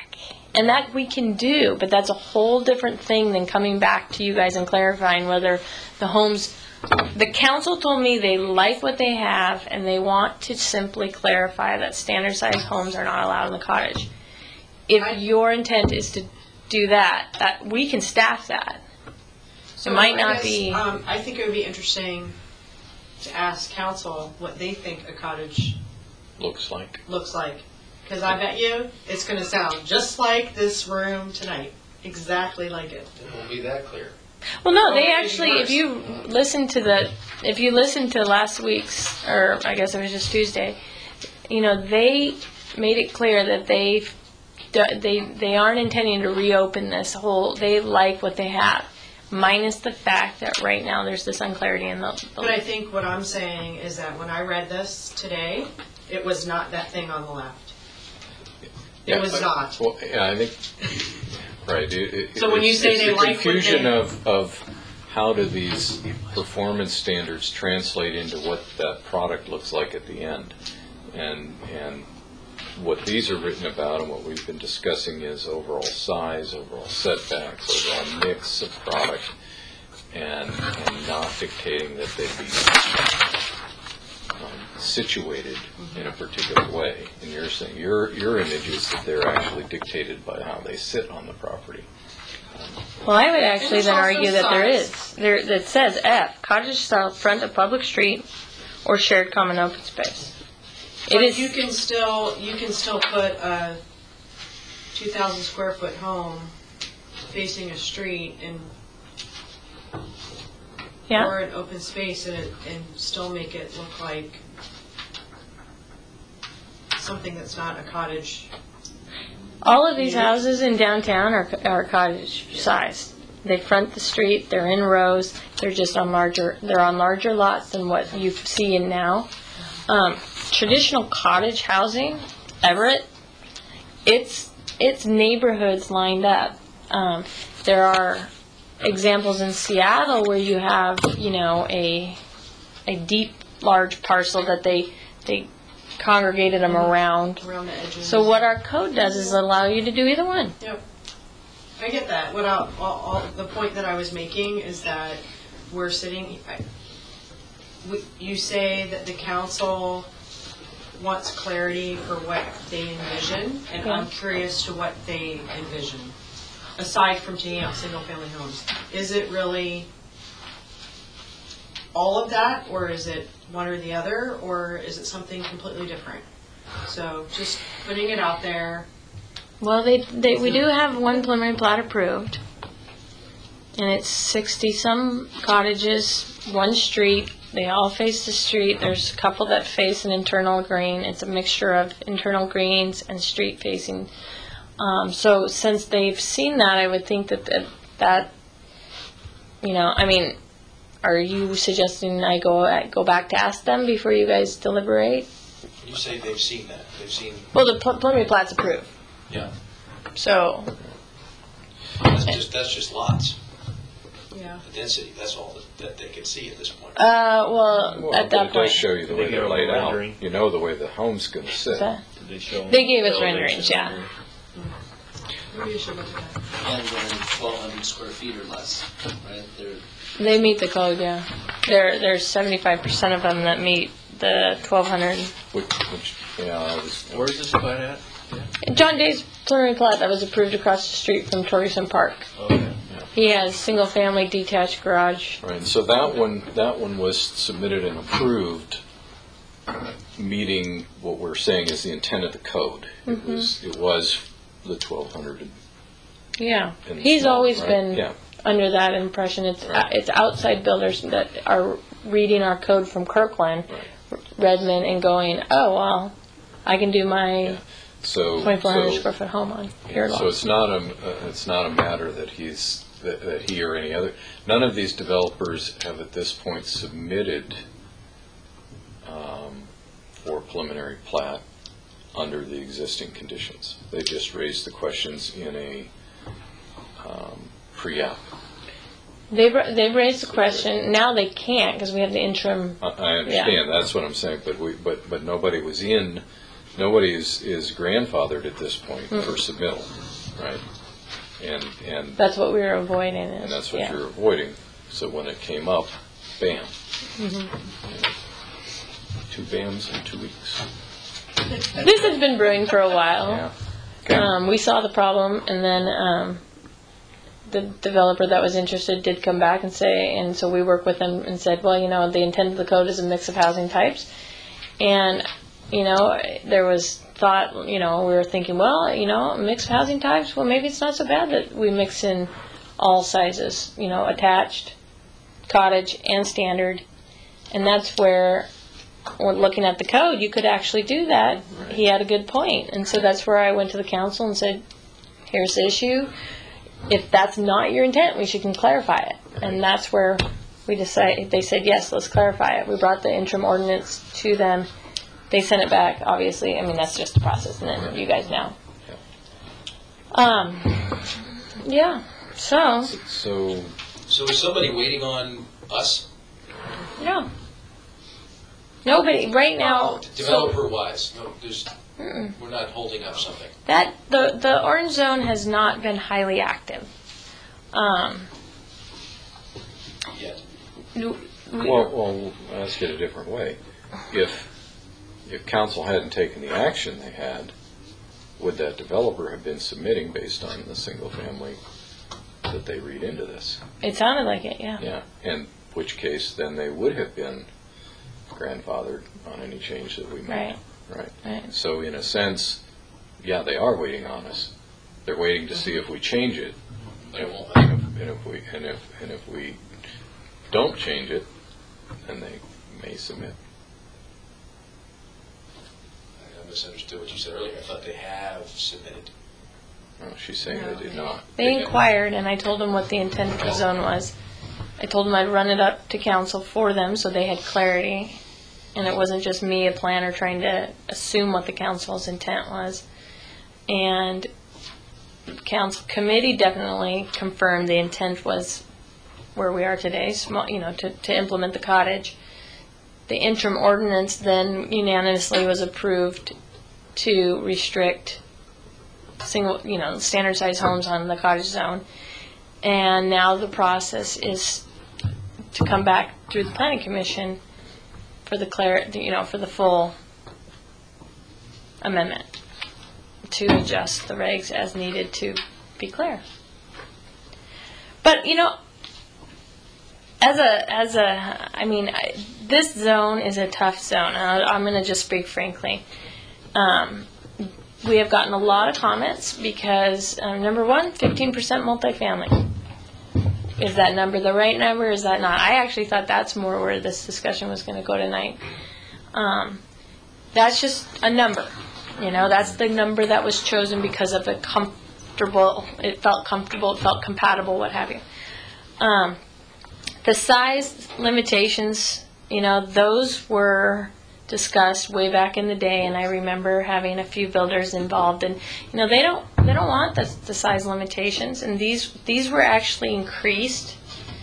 And that we can do, but that's a whole different thing than coming back to you guys and clarifying whether the homes, the council told me they like what they have and they want to simply clarify that standard size homes are not allowed in the cottage. If your intent is to do that we can staff that. So It might I not guess, be. I think it would be interesting to ask council what they think a cottage Looks like. looks like. Because I bet you it's going to sound just like this room tonight. Exactly like it. It won't be that clear. Well, no, they maybe actually, worse. if you listen to last week's, or I guess it was just Tuesday, they made it clear that they aren't intending to reopen this whole, they like what they have, minus the fact that right now there's this unclarity in the But I think what I'm saying is that when I read this today, it was not that thing on the left. It was not. Well, yeah, I think, right. So when you say they like what they- It's the confusion of how do these performance standards translate into what that product looks like at the end. And what these are written about and what we've been discussing is overall size, overall setbacks, overall mix of product, and not dictating that they be situated in a particular way. And you're saying your image is that they're actually dictated by how they sit on the property. Well, I would actually And then there's argue also that there size. is. That says F, cottage style front of public street or shared common open space. But It is. you can still put a 2,000 square foot home facing a street and Yeah. or an open space and still make it look like something that's not a cottage. All of these houses in downtown are cottage sized. They front the street. They're in rows. They're just on larger. They're on larger lots than what you see in now. Traditional cottage housing, Everett, it's neighborhoods lined up. There are examples in Seattle where you have a deep, large parcel that they congregated them around. Around the edges. So what our code does is allow you to do either one. Yep. I get that. The point that I was making is that we're sitting, you say that the council wants clarity for what they envision, and Yeah. I'm curious to what they envision, aside from taking out single-family homes. Is it really all of that, or is it one or the other, or is it something completely different? So just putting it out there. Well, we do have one preliminary plat approved, and it's 60-some cottages, one street. They all face the street. There's a couple that face an internal green. It's a mixture of internal greens and street facing. So since they've seen that, I would think that are you suggesting I go back to ask them before you guys deliberate? You say they've seen that. They've seen, Well, the preliminary plat's approved. yeah. So, That's just lots. Yeah. The density, that's all that they can see at this point. Well, at but that it point, does show you the way They they're give laid a out. rendering. You know the way the home's going to sit. that- Did they show them they gave us elevation? renderings, yeah. Maybe you should look at that. And then 1,200 square feet or less, right? They meet the code, yeah. There's 75% of them that meet the 1,200. Where's this plat at? John Day's preliminary plat that was approved across the street from Torreyson Park. Okay. He has single-family detached garage. Right, so that one was submitted and approved, meeting what we're saying is the intent of the code. It was the 1,200. Yeah, in the he's small, always right? been Yeah. under that impression. It's Right. it's outside builders that are reading our code from Kirkland, Right. Redmond, and going, oh well, I can do my Yeah. So 2,400 square foot home on your lot. So it's not a matter that that he or any other, none of these developers have at this point submitted for preliminary plat under the existing conditions. They just raised the questions in a pre-app. They've raised the question. Now they can't because we have the interim. I understand, that's what I'm saying, but nobody is grandfathered at this point for submittal. right? And That's what we were avoiding. and that's what you're avoiding. So when it came up, bam. Mm-hmm. 2 bams in 2 weeks. This has been brewing for a while. Yeah. Okay. We saw the problem, and then the developer that was interested did come back and say, and so we worked with them and said, well, the intent of the code is a mix of housing types. And, there was thought, we were thinking, well, mixed housing types, well, maybe it's not so bad that we mix in all sizes, attached, cottage, and standard. And that's where, when looking at the code, you could actually do that. Right. He had a good point. And so that's where I went to the council and said, here's the issue. If that's not your intent, we should clarify it. And that's where we decided, they said, yes, let's clarify it. We brought the interim ordinance to them. They sent it back, obviously. I mean, that's just the process, and then you guys know. Yeah, so. So So is somebody waiting on us? No. Nobody, right now. Developer-wise, no, we're not holding up something. That the orange zone has not been highly active. Yet. well, I'll ask it a different way. If council hadn't taken the action they had, would that developer have been submitting based on the single family that they read into this? It sounded like it, yeah. Yeah, in which case then they would have been grandfathered on any change that we made. Right. So in a sense, yeah, they are waiting on us. They're waiting to see if we change it. And if we don't change it, then they may submit. I misunderstood what you said earlier. I thought they have submitted. Oh, she's saying they did not. They inquired, and I told them what the intent of the zone was. I told them I'd run it up to council for them so they had clarity. And it wasn't just me, a planner, trying to assume what the council's intent was. And the council committee definitely confirmed the intent was where we are today, small, to implement the cottage. The interim ordinance then unanimously was approved to restrict single, standard size homes on the cottage zone. And now the process is to come back through the planning commission for the for the full amendment to adjust the regs as needed to be clear. But this zone is a tough zone. I'm going to just speak frankly. We have gotten a lot of comments because number one, 15% multifamily. Is that number the right number? Is that not? I actually thought that's more where this discussion was going to go tonight. That's just a number. That's the number that was chosen because of it felt comfortable, it felt compatible, what have you. The size limitations, those were discussed way back in the day, and I remember having a few builders involved, and they don't want the size limitations, and these were actually increased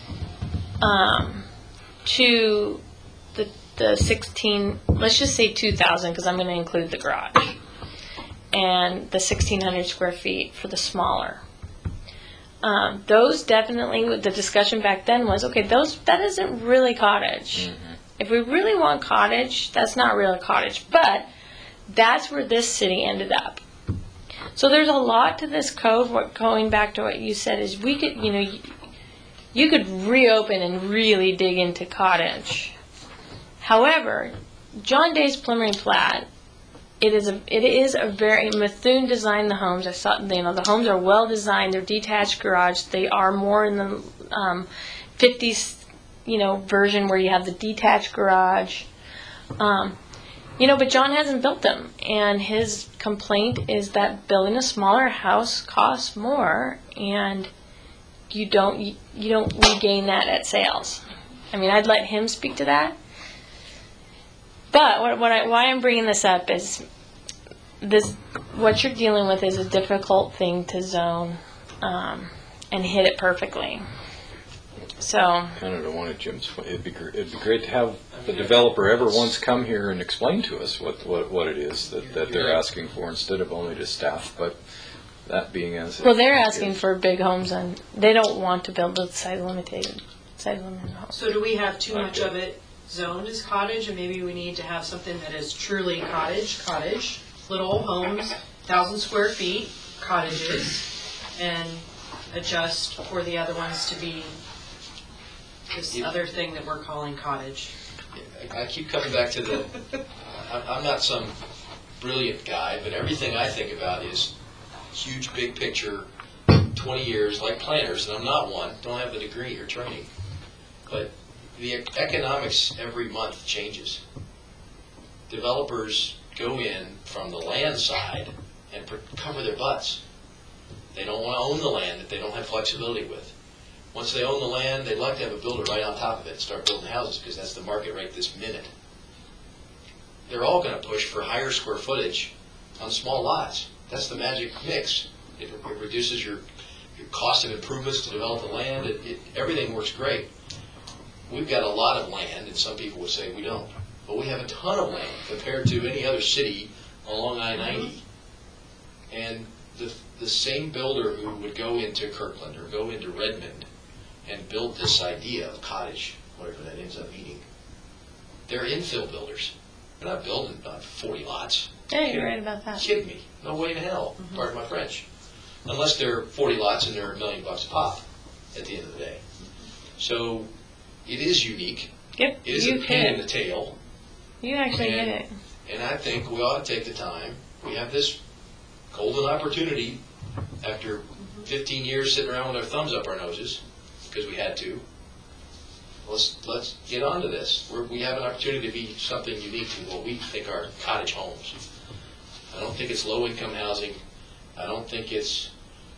to the 16, let's just say 2,000, because I'm going to include the garage, and the 1,600 square feet for the smaller. Those definitely, the discussion back then was, okay, that isn't really cottage. Mm-hmm. If we really want cottage, that's not really cottage. But that's where this city ended up. So there's a lot to this code. Going back to what you said is we could, you could reopen and really dig into cottage. However, John Day's preliminary plat, it is a very, Methuen designed the homes. I saw, the homes are well designed. They're detached garage. They are more in the 50s, version where you have the detached garage. But John hasn't built them, and his complaint is that building a smaller house costs more, and you don't regain that at sales. I mean, I'd let him speak to that. But why I'm bringing this up is what you're dealing with is a difficult thing to zone and hit it perfectly. So kind of don't want to Jim's. It'd be great to have the developer ever once come here and explain to us what it is that they're asking for instead of only to staff. But that being as. Well, they're asking is. for big homes, and they don't want to build the size limited homes. So do we have too much Okay. of it zoned as cottage, and maybe we need to have something that is truly cottage, little homes, 1,000 square feet, cottages, and adjust for the other ones to be this other thing that we're calling cottage? I keep coming back to I'm not some brilliant guy, but everything I think about is huge, big picture, 20 years, like planners, and I'm not one, don't have the degree or training. But the economics every month changes. Developers go in from the land side and cover their butts. They don't want to own the land that they don't have flexibility with. Once they own the land, they'd like to have a builder right on top of it and start building houses because that's the market right this minute. They're all going to push for higher square footage on small lots. That's the magic mix. It reduces your cost of improvements to develop the land. Everything works great. We've got a lot of land, and some people would say we don't. But we have a ton of land compared to any other city along I-90. And the same builder who would go into Kirkland or go into Redmond and build this idea of cottage, whatever that ends up meaning, they're infill builders. They're not building 40 lots. Yeah, you're right about that. Kidding me? No way in hell. Pardon my French. Unless they're 40 lots and they're $1 million a pop at the end of the day. So it is unique. Yep, It is you a pain in hit the it. tail. You actually hit it. And I think we ought to take the time. We have this golden opportunity after 15 years sitting around with our thumbs up our noses because we had to. Let's get onto this. We have an opportunity to be something unique in what we think are cottage homes. I don't think it's low-income housing. I don't think it's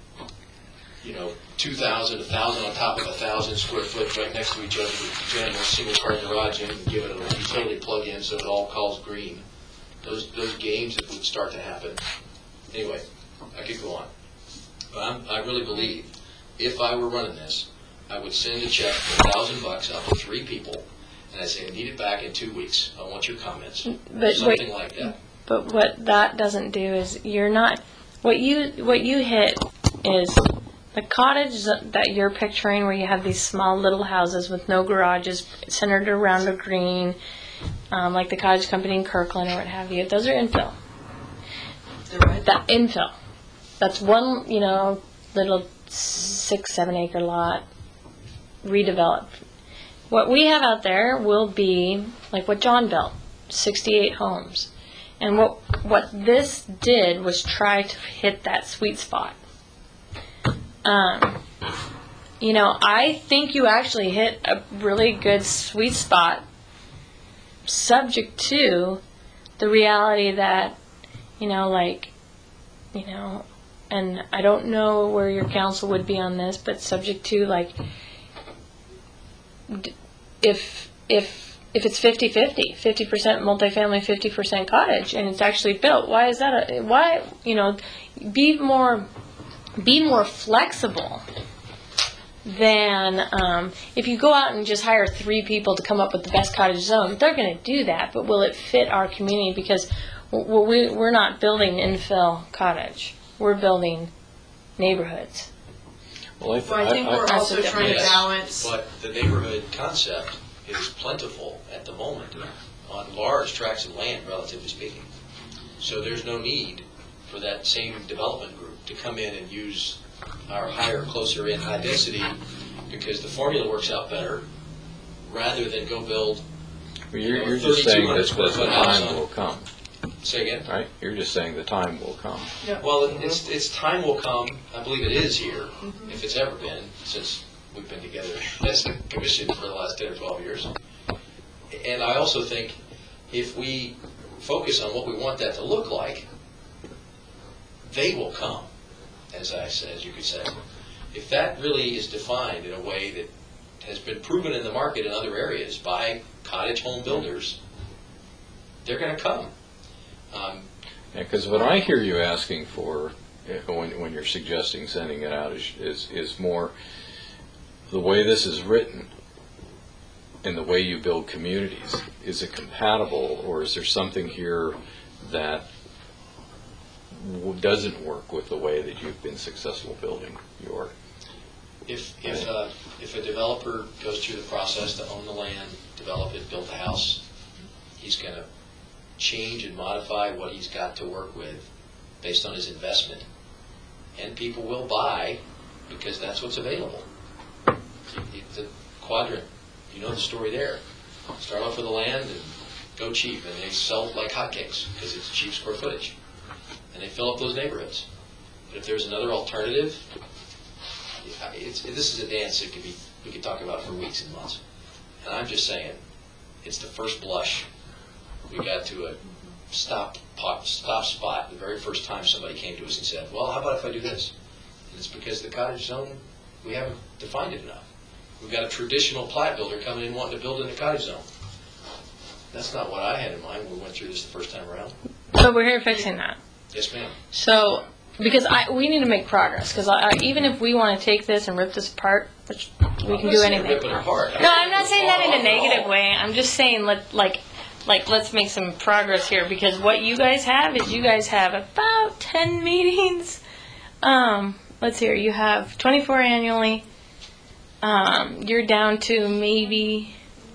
2,000, 1,000 on top of 1,000 square foot right next to each other. Jam a single-car garage in and give it a utility plug-in so it all calls green. Those games that would start to happen. Anyway, I could go on. But I really believe if I were running this, I would send a check for $1,000 out to 3 people, and I'd say, I need it back in 2 weeks. I want your comments. But Something like that. But what that doesn't do is you're not what you hit is the cottage that you're picturing where you have these small little houses with no garages centered around a green, like the cottage company in Kirkland or what have you. Those are infill. They're right. That infill. That's one, little 6-7 acre lot redeveloped. What we have out there will be like what John built, 68 homes. And what this did was try to hit that sweet spot. I think you actually hit a really good sweet spot, subject to the reality that, and I don't know where your council would be on this, but subject to if it's 50-50, 50% multifamily, 50% cottage, and it's actually built, why is that? Be more flexible than if you go out and just hire 3 people to come up with the best cottage zone. They're going to do that, but will it fit our community? Because we're not building infill cottage. We're building neighborhoods. Well, I think we're also That's a trying to Yes, balance. but the neighborhood concept is plentiful at the moment on large tracts of land, relatively speaking. So there's no need for that same development group to come in and use our higher, closer in high density because the formula works out better rather than go build. Well, you're just saying 3,200 that square the foot house time on- will come, Say again? right? You're just saying the time will come. Well, it's time will come. I believe it is here, if it's ever been, since we've been together as a commission for the last 10 or 12 years. And I also think if we focus on what we want that to look like, they will come, as you could say. If that really is defined in a way that has been proven in the market in other areas by cottage home builders, they're going to come. Because what I hear you asking for when you're suggesting sending it out is more the way this is written and the way you build communities. Is it compatible, or is there something here that doesn't work with the way that you've been successful building your? If a developer goes through the process to own the land, develop it, build the house, he's going to change and modify what he's got to work with based on his investment. And people will buy because that's what's available. The quadrant, you know the story there. Start off with the land and go cheap, and they sell like hotcakes because it's cheap square footage. And they fill up those neighborhoods. But if there's another alternative, this is a dance that we could talk about for weeks and months. And I'm just saying, it's the first blush. We got to a stop spot the very first time somebody came to us and said, well, how about if I do this? And it's because the cottage zone, we haven't defined it enough. We've got a traditional plat builder coming in wanting to build in the cottage zone. That's not what I had in mind when we went through this the first time around. So we're here fixing that. Yes, ma'am. So, because we need to make progress, because even if we want to take this and rip this apart, which we can do anything. Rip it apart. No, I'm not saying that in a negative way. I'm just saying let's make some progress here, because what you guys have is you guys have about 10 meetings. Let's see here. You have 24 annually. You're down to maybe.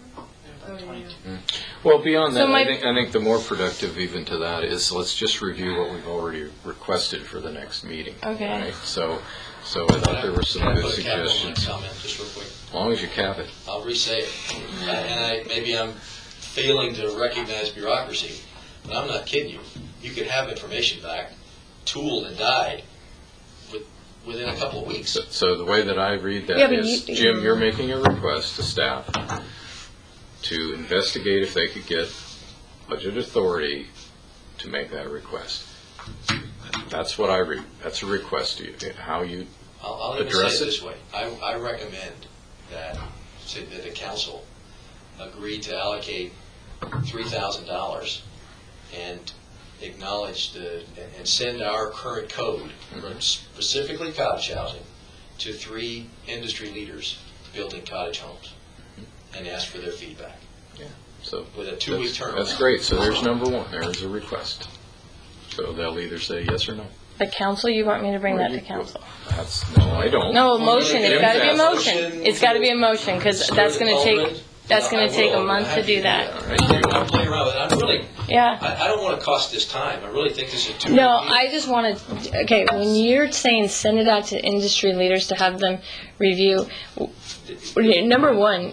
Well, beyond that, So I think the more productive even to that is let's just review what we've already requested for the next meeting. Okay. Right? So I thought there were some Can I good put a cap on my suggestions. comment just real quick? As long as you cap it. I'll re-say it. And maybe I'm failing to recognize bureaucracy, but I'm not kidding you. You could have information back, tooled and dyed, within a couple of weeks. So the way that I read that Yeah, but is, you- Jim, you're making a request to staff to investigate if they could get budget authority to make that request. That's what I read. That's a request to you. How you I'll even say address it it? this way. I recommend that the council agree to allocate $3,000 and acknowledge and send our current code, specifically cottage housing, to 3 industry leaders building cottage homes and ask for their feedback. So With a 2-week turnaround. That's great. So there's number one. There's a request. So they'll either say yes or no. The council, you want me to bring Or that you- to council? No, I don't. No, a motion. It's got to be a motion. Motion. It's got to be a motion, because that's going to take a month to do that. I'm playing around with it. I'm really, Yeah. I don't want to cost this time. I really think this is too. No, I just want to, okay, when you're saying send it out to industry leaders to have them review, number one,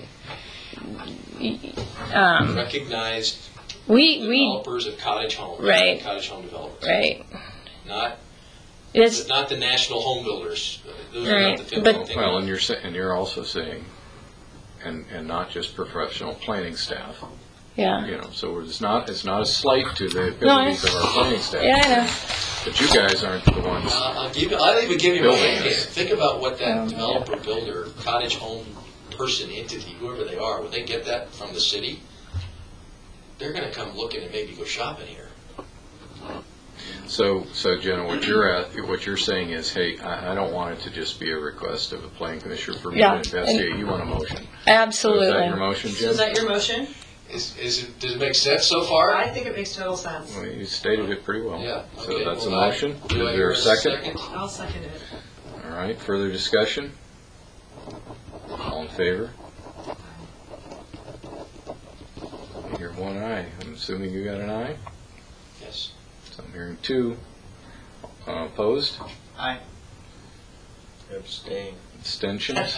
Recognized we, developers of cottage homes. Right. Cottage home developers. right, Not it's, not the national home builders. Those are Right, not the but- thing. Well, and you're also saying, and not just professional planning staff. yeah. You know, so it's not a slight to the No, I- abilities of our planning staff. Yeah, I know. But you guys aren't the ones. I'll even give you my Building hand. this. Think about what that developer, builder, cottage home person, entity, whoever they are, when they get that from the city, they're going to come looking and maybe go shopping here. So Jenna, what you're saying is, hey, I don't want it to just be a request of a planning commissioner for me to Yeah, investigate. You want a motion. So is Absolutely. that your motion, So Jim? is that your motion? Does it make sense so far? I think it makes total sense. Well, you stated it pretty well. Yeah. So okay. that's a Well, motion. do I Is hear there a second? I'll second it. All right, further discussion? All in favor? I hear one aye. I'm assuming you got an aye? Yes. So I'm hearing two. Opposed? Abstain. Abstentions?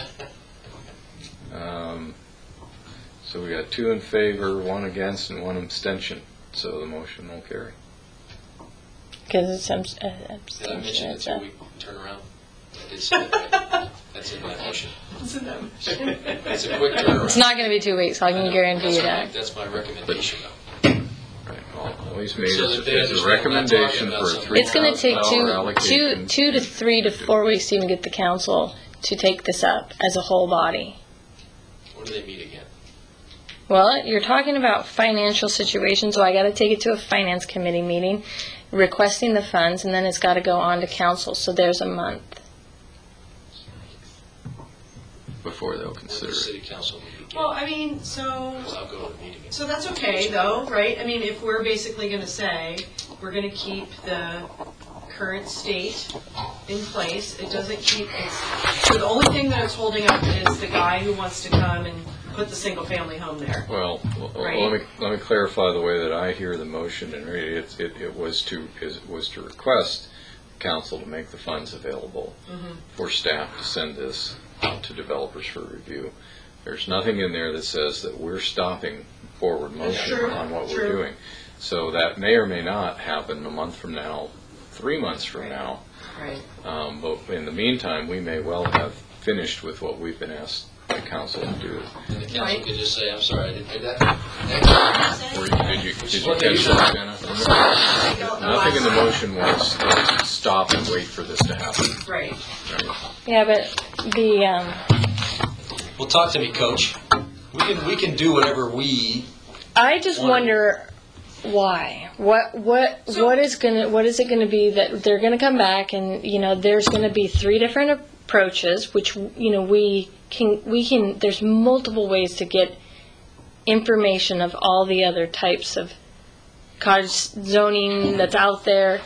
So we got 2 in favor, 1 against, and 1 abstention. So the motion will carry. Because it's Did I mention the 2-week turnaround? I did say that. That's in my motion. It's a quick turnaround. It's not going to be 2 weeks, I can guarantee you that. That's my recommendation, though. Right, well, always made So as that they as a understand we're not recommendation talking for a about something- It's going to take $3,000 allocation. 2 to 3 to 4 weeks to even get the council to take this up as a whole body. When do they meet again? Well, you're talking about financial situations, so I got to take it to a finance committee meeting, requesting the funds, and then it's got to go on to council, so there's a month. Before they'll When consider does the it. city council meet again? Well, I mean, so, Because I'll go to the meeting. so that's okay though, right? I mean, if we're basically gonna say, we're gonna keep the current state in place. It doesn't keep, so the only thing that it's holding up is the guy who wants to come and put the single-family home there. Well, Right. let me clarify the way that I hear the motion and read it. It was to request council to make the funds available for staff to send this out to developers for review. There's nothing in there that says that we're stopping forward motion True, on what true. we're doing. So that may or may not happen a month from now, 3 months from now. Right. But in the meantime, we may well have finished with what we've been asked by council to do. And the council could just say, I'm sorry, I didn't do that. Or did you catch that, Jenna? Nothing in the motion was to stop and wait for this to happen. Right. Right? Yeah, but the, Well, talk to me, Coach. We can do whatever we. I just wonder why. What is it gonna be that they're gonna come back and, there's gonna be 3 different approaches, which, we can, there's multiple ways to get information of all the other types of cottage zoning that's out there.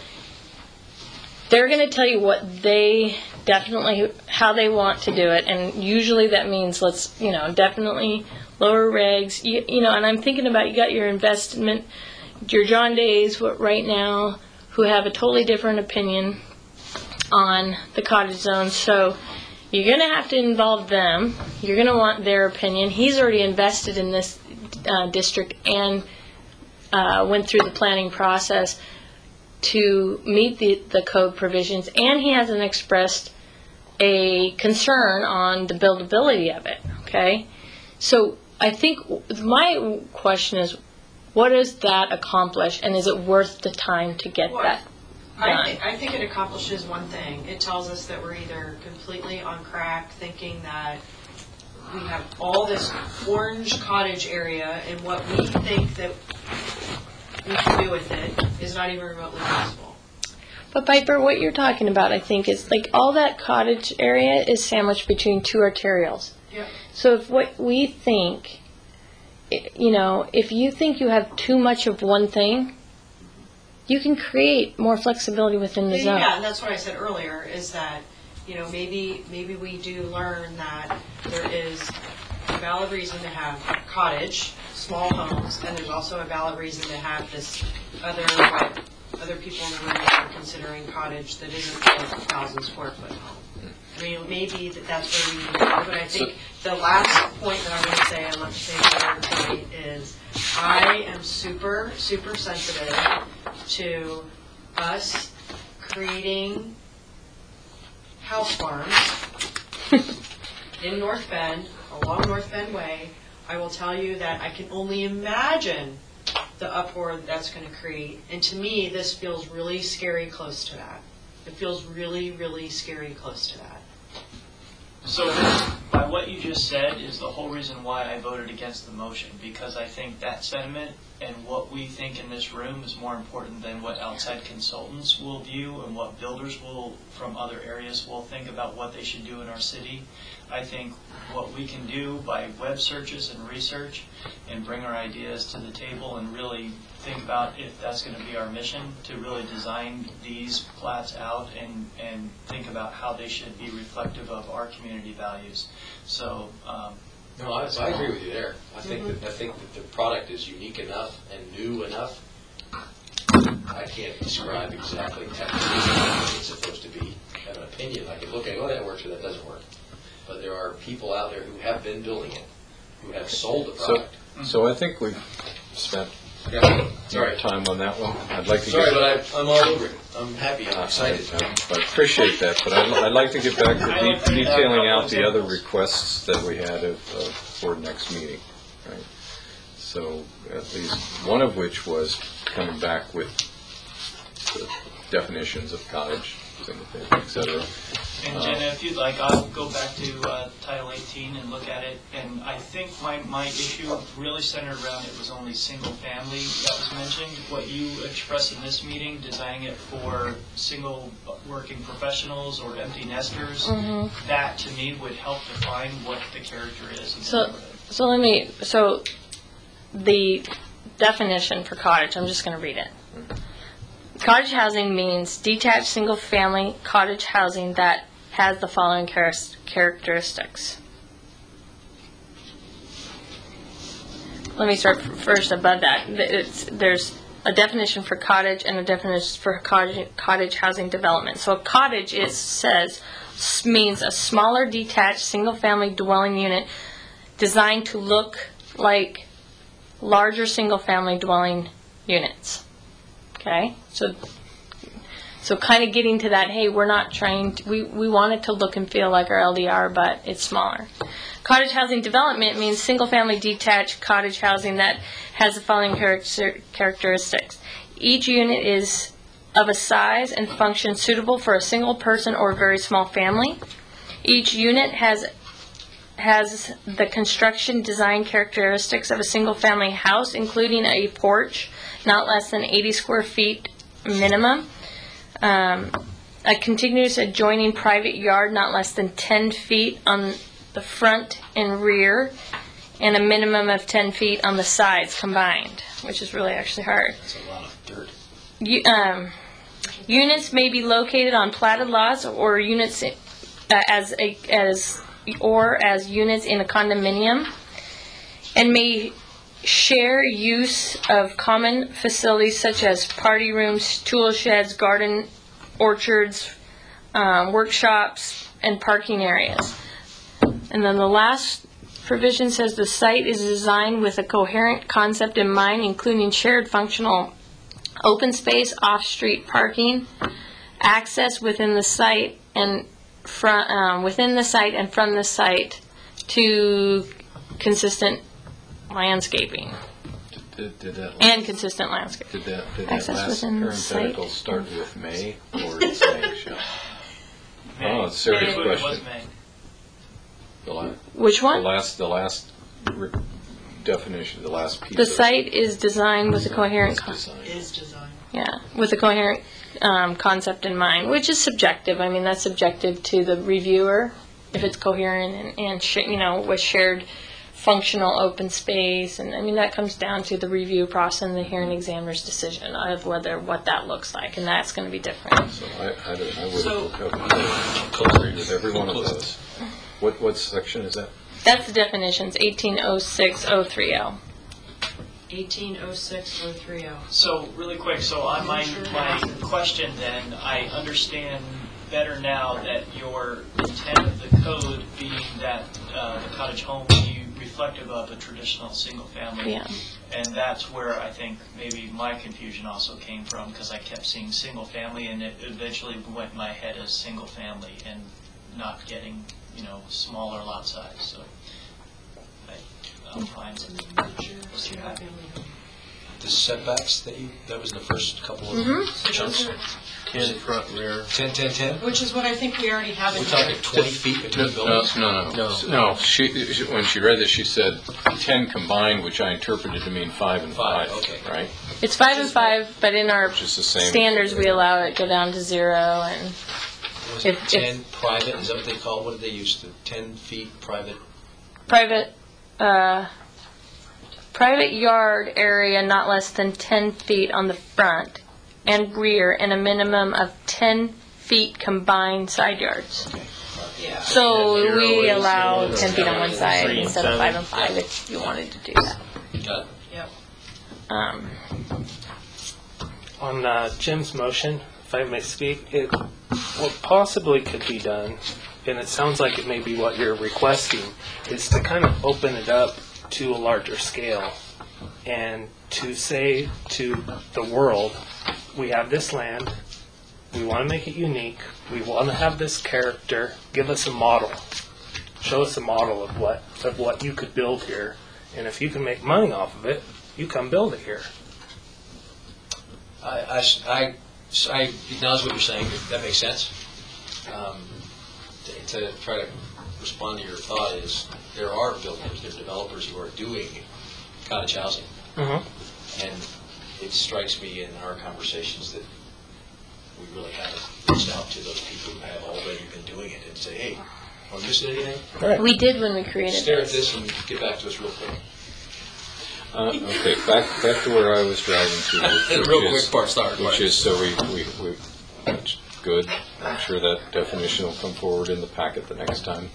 They're gonna tell you what they definitely, how they want to do it, and usually that means let's, definitely lower regs, and I'm thinking about, you got your investment, your John Days right now, who have a totally different opinion on the cottage zone, so you're going to have to involve them, you're going to want their opinion. He's already invested in this district and went through the planning process to meet the code provisions, and he hasn't expressed a concern on the buildability of it, okay? So I think my question is, what does that accomplish, and is it worth the time to get that done? I think it accomplishes one thing. It tells us that we're either completely on crack, thinking that we have all this orange cottage area, and what we think that we can do with it is not even remotely possible. But Piper, what you're talking about, I think, is like all that cottage area is sandwiched between 2 arterials. Yep. So if what we think, if you think you have too much of one thing, you can create more flexibility within the zone. Yeah, and that's what I said earlier, is that, maybe we do learn that there is a valid reason to have cottage, small homes, and there's also a valid reason to have this other people in the room that are considering cottage that isn't a 1,000 square foot home. I mean, maybe that's where we need to go, but I think the last point that I'm going to say, I'd love to say for tonight, is I am super, super sensitive to us creating house farms in North Bend, along North Bend Way. I will tell you that I can only imagine the uproar that's going to create. And to me, this feels really scary close to that. It feels really, really scary close to that. So by what you just said is the whole reason why I voted against the motion, because I think that sentiment and what we think in this room is more important than what outside consultants will view and what builders will from other areas will think about what they should do in our city. I think what we can do by web searches and research and bring our ideas to the table and really think about if that's going to be our mission, to really design these plats out and think about how they should be reflective of our community values. So No, I agree with you there. I think that the product is unique enough and new enough. I can't describe exactly technically what it's supposed to be. Have an opinion. I can look at it, oh, that works or that doesn't work. But there are people out there who have been building it, who have sold the product. So I think we've spent Sorry. time on that one. I'd like to Sorry, get, but I'm all over it. I'm happy. I'm excited. I appreciate that, but I'd like to get back to detailing out the other requests that we had for next meeting. Right? So at least one of which was coming back with the definitions of cottage, et cetera. And Jenna, if you'd like, I'll go back to Title 18 and look at it. And I think my issue really centered around it was only single family that was mentioned. What you expressed in this meeting, designing it for single working professionals or empty nesters, that to me would help define what the character is. So the definition for cottage, I'm just going to read it. cottage housing means detached single-family cottage housing that has the following characteristics. Let me start first above that. There's a definition for cottage and a definition for cottage housing development. So a cottage, it says, means a smaller detached single-family dwelling unit designed to look like larger single-family dwelling units. Okay? So kind of getting to that, hey, we're not trying to, we want it to look and feel like our LDR, but it's smaller. Cottage housing development means single-family detached cottage housing that has the following characteristics. Each unit is of a size and function suitable for a single person or very small family. Each unit has the construction design characteristics of a single-family house, including a porch, not less than 80 square feet minimum. A contiguous adjoining private yard not less than 10 feet on the front and rear, and a minimum of 10 feet on the sides combined, which is really actually hard. That's a lot of dirt. Units may be located on platted lots or units as units in a condominium, and may share use of common facilities such as party rooms, tool sheds, garden orchards, workshops, and parking areas. And then the last provision says the site is designed with a coherent concept in mind, including shared functional open space, off-street parking, access within the site and from the site to consistent landscaping. Did that And consistent landscape. Did that Access last within the parenthetical site. start with may or is may shall? Oh, it's a serious It was question. May. Which one? The last definition, the last piece. The of site is designed with a coherent, design. Is design. with a coherent concept in mind, which is subjective. I mean, that's subjective to the reviewer if it's coherent and with shared functional open space, and I mean that comes down to the review process and the hearing examiner's decision of what that looks like, and that's going to be different. So I would So- have agreed with every one of those. What section is that? That's the definitions, 1806-030. 1806030. So really quick, so on my question then, I understand better now that your intent of the code being that the cottage home be reflective of a traditional single family. Yeah. And that's where I think maybe my confusion also came from, because I kept seeing single family and it eventually went in my head as single family and not getting, smaller lot size, so I'm fine with what you have. The setbacks that was the first couple of Mm-hmm. chunks? 10 front, rear. 10, 10, 10? Which is what I think we already have in We're here. talking 20 feet between buildings? No. When she read this, she said 10 combined, which I interpreted to mean 5 and 5. Okay. Right? It's 5 and 5, but in our Which is the same. standards, we allow it to go down to 0, and Was it If- 10 private, is that what they call it? What did they use, the 10 feet private? private yard area not less than 10 feet on the front and rear, and a minimum of 10 feet combined side yards. Yeah. So And we zero is allow zero. 10 feet on one side 3 and instead of 5 and 7. 5 if you wanted to do that. Got it. Yep. On Jim's motion, if I may speak, what possibly could be done, and it sounds like it may be what you're requesting, is to kind of open it up to a larger scale and to say to the world, we have this land, we want to make it unique, we want to have this character, give us a model. Show us a model of what you could build here, and if you can make money off of it, you come build it here. I acknowledge what you're saying, that makes sense. To try to respond to your thought is, there are builders, there are developers who are doing cottage housing. Mm-hmm. And it strikes me in our conversations that we really haven't reached out to those people who have already been doing it and say, hey, want to do anything? Right. We did when we created Stare at this. this and get back to us real quick. Okay, back to where I was driving to. Real quick part, start. Which is, so we, that's good. I'm sure that definition will come forward in the packet the next time.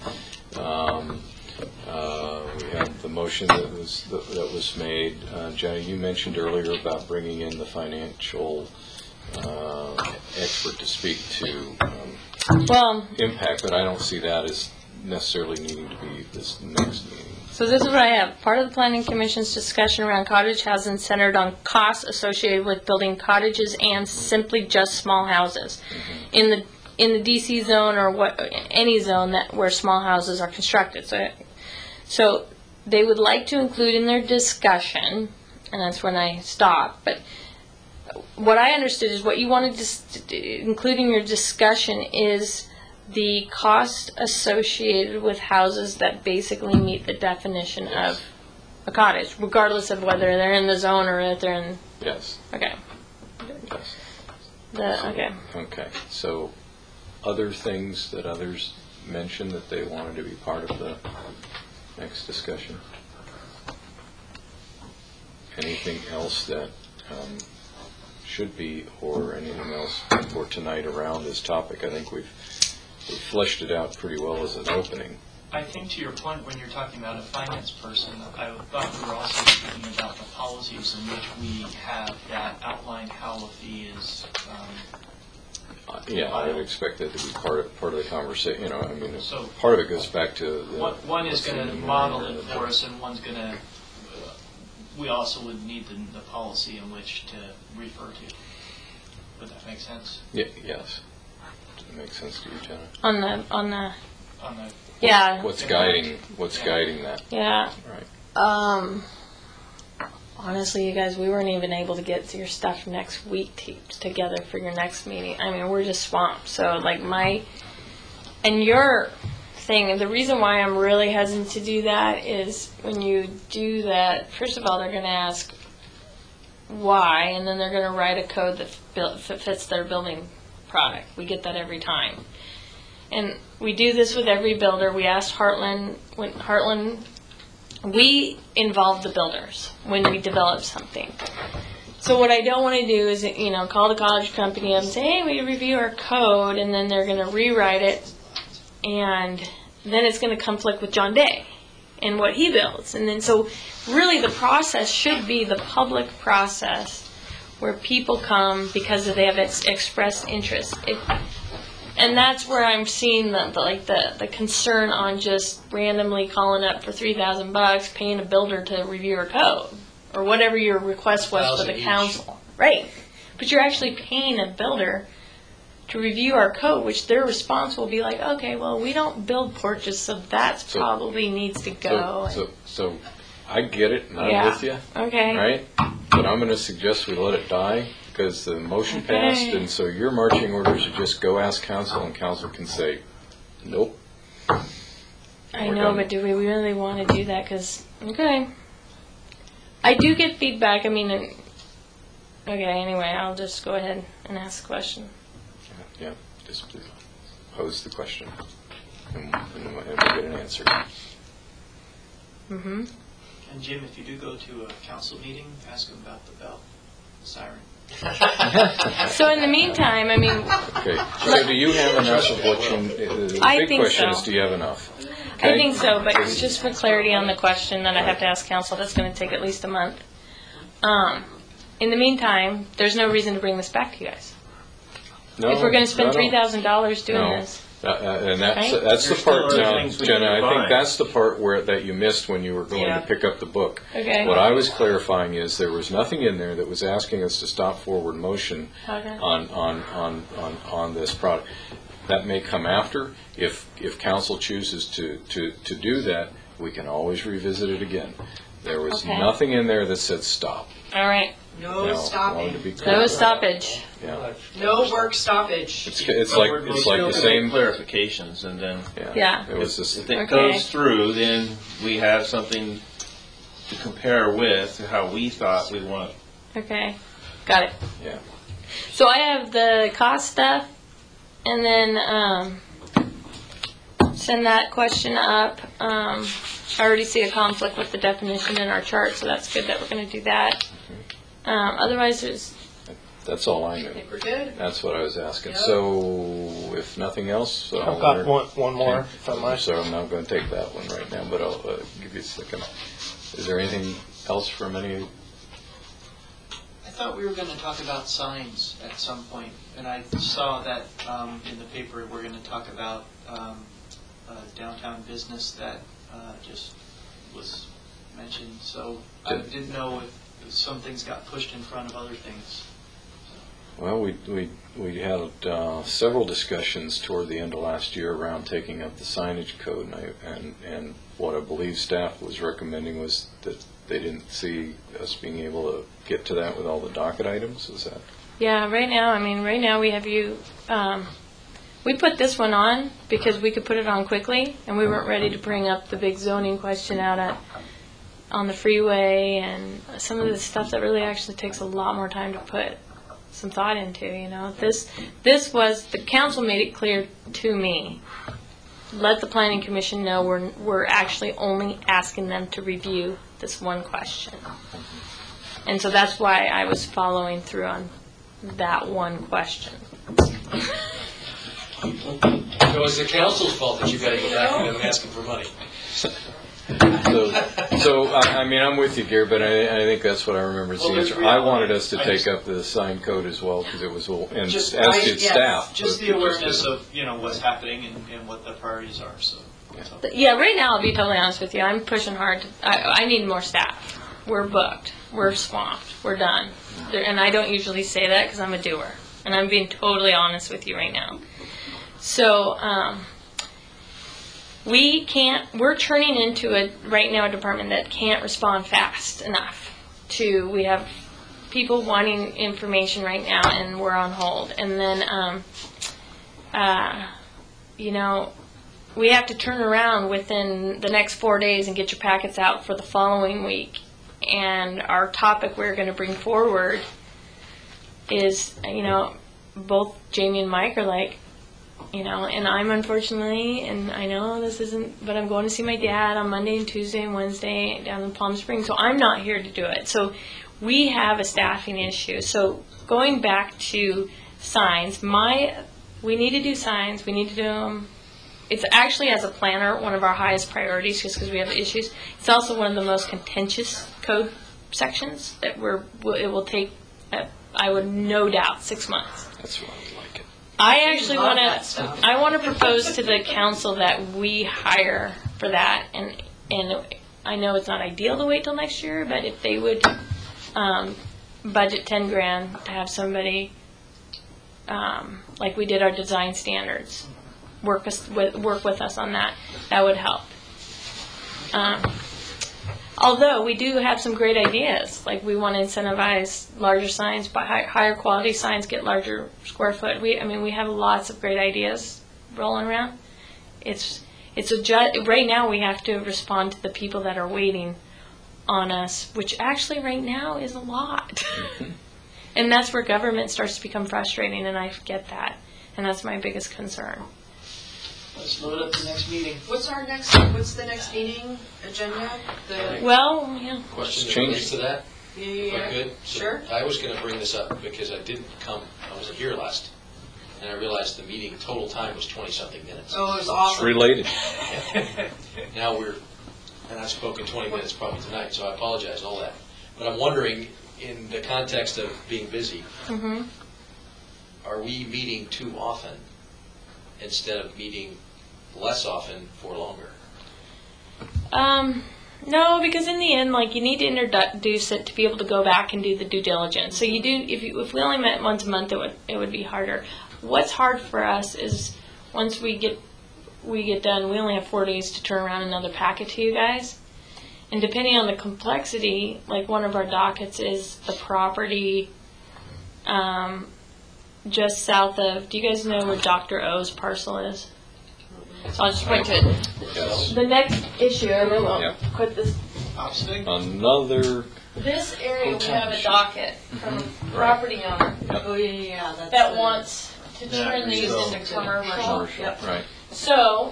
We have the motion that was made. Jenny, you mentioned earlier about bringing in the financial expert to speak to Well, impact, but I don't see that as necessarily needing to be this next meeting. so this is what I have. Part of the Planning Commission's discussion around cottage housing centered on costs associated with building cottages and simply just small houses. In the DC zone or any zone where small houses are constructed. So they would like to include in their discussion, and that's when I stopped, but what I understood is what you wanted to include in your discussion is the cost associated with houses that basically meet the definition of a cottage, regardless of whether they're in the zone or if they're in. Yes. Okay. Yes. Okay. Okay. So, other things that others mentioned that they wanted to be part of the next discussion? Anything else that should be, or anything else for tonight around this topic? I think we've fleshed it out pretty well as an opening. I think to your point, when you're talking about a finance person, I thought we were also speaking about the policies in which we have that outlined how a fee is. Yeah, I would expect that to be part of the conversation. I mean, So, part of it goes back to one is going to model it for us, and one's going to. We also would need the policy in which to refer to. Would that make sense? Yeah. Yes. Does it make sense to you, Jenna? On the. On the Yeah. What's guiding that? Yeah. Right. Honestly, you guys, we weren't even able to get your stuff next week together for your next meeting. I mean, we're just swamped. So, like, and your thing, the reason why I'm really hesitant to do that is when you do that, first of all, they're going to ask why, and then they're going to write a code that fits their building product. We get that every time. And we do this with every builder. We asked Heartland, we involve the builders when we develop something. So what I don't want to do is, call the college company up and say, hey, we review our code, and then they're going to rewrite it, and then it's going to conflict with John Day and what he builds. And then so really the process should be the public process where people come because they have expressed interest. And that's where I'm seeing the concern on just randomly calling up for $3,000, paying a builder to review your code, or whatever your request was for the council. Right. But you're actually paying a builder to review our code, which their response will be like, okay, well, we don't build porches, so that probably needs to go. So I get it, and I'm with you. Okay. Right? But I'm going to suggest we let it die, because the motion passed, and so your marching orders are just go ask council, and council can say, nope. I know, but do we really want to do that? Because, I do get feedback. I mean, anyway, I'll just go ahead and ask the question. Yeah, just pose the question, and we'll get an answer. Mm-hmm. And Jim, if you do go to a council meeting, ask them about the bell, the siren. So in the meantime, I mean... Okay, so do you have enough of what you... The big question is, do you have enough? Okay? I think so, but just for clarity on the question that I have to ask council, that's going to take at least a month. In the meantime, there's no reason to bring this back to you guys. No, if we're going to spend $3,000 doing No. this. And that's Right? the part still other now, things we Jenna, can I think find. that's the part that you missed when you were going to pick up the book. Okay. What I was clarifying is there was nothing in there that was asking us to stop forward motion Okay. on this product. That may come after. If council chooses to do that, we can always revisit it again. There was Okay. nothing in there that said stop. All right. No Now, I stopping. wanted to be clear. No stoppage. Yeah. No work stoppage. It's like the same. Clarifications, and then Yeah. It was this. if it Okay. goes through, then we have something to compare with to how we thought we want. Okay. Got it. Yeah. So I have the cost stuff, and then send that question up. I already see a conflict with the definition in our chart, so that's good that we're going to do that. Otherwise, That's all I knew. I think we're good. That's what I was asking. Yep. So, if nothing else, I've got one more, if I might. So I'm not going to take that one right now, but I'll give you a second. Is there anything else from any? I thought we were going to talk about signs at some point, and I saw that in the paper we're going to talk about downtown business that just was mentioned. So I didn't know if some things got pushed in front of other things. Well, we had several discussions toward the end of last year around taking up the signage code, and what I believe staff was recommending was that they didn't see us being able to get to that with all the docket items. Is that? yeah, right now we have you, we put this one on because we could put it on quickly, and we weren't ready to bring up the big zoning question out on the freeway and some of the stuff that really actually takes a lot more time to put some thought into, This was, the council made it clear to me, let the planning commission know we're actually only asking them to review this one question. And so that's why I was following through on that one question. So it's the council's fault that you got to go back to them asking for money. So I'm with you, Gary, but I think that's what I remember. Well, The answer. I wanted us to take up the sign code as well because it was, and Just- as did staff. Just but the it awareness didn't. of what's happening and what the priorities are. So. Yeah, right now, I'll be totally honest with you, I'm pushing hard. I need more staff. We're booked. We're swamped. We're done. And I don't usually say that because I'm a doer. And I'm being totally honest with you right now. So, we're turning into right now a department that can't respond fast enough we have people wanting information right now and we're on hold. And then, we have to turn around within the next 4 days and get your packets out for the following week. And our topic we're going to bring forward is, both Jamie and Mike are like, and I'm unfortunately, and I know this isn't, but I'm going to see my dad on Monday and Tuesday and Wednesday down in Palm Springs, so I'm not here to do it. So we have a staffing issue. So going back to signs, we need to do signs, we need to do them. It's actually, as a planner, one of our highest priorities just because we have issues. It's also one of the most contentious code sections that it will take, I would no doubt, 6 months. That's why I like it. I actually want to propose to the council that we hire for that, and I know it's not ideal to wait till next year, but if they would budget $10,000 to have somebody, like we did our design standards, work with us on that would help. Although we do have some great ideas, like we want to incentivize larger signs, but higher quality signs get larger square foot. We have lots of great ideas rolling around. Right now we have to respond to the people that are waiting on us, which actually right now is a lot. And that's where government starts to become frustrating, and I get that, and that's my biggest concern. Let's load up the next meeting. What's the next meeting agenda? Well, yeah. Question Change. that relates to that, Yeah. if I could? So Sure. I was going to bring this up because I wasn't here last, and I realized the meeting total time was 20-something minutes. Oh, it was It's awesome. related. Now and I've spoken 20 minutes probably tonight, so I apologize and all that. But I'm wondering, in the context of being busy, are we meeting too often instead of meeting less often for longer? No, because in the end, you need to introduce it to be able to go back and do the due diligence. So if we only met once a month, it would be harder. What's hard for us is once we get done, we only have 4 days to turn around another packet to you guys. And depending on the complexity, one of our dockets is the property just south of, do you guys know where Dr. O's parcel is? So I'll just point to it. Yes. The next issue, and then we'll Yep. put this. Another. This area, we have a docket from a property owner Oh, yeah. that wants to turn these into commercial. Right. So,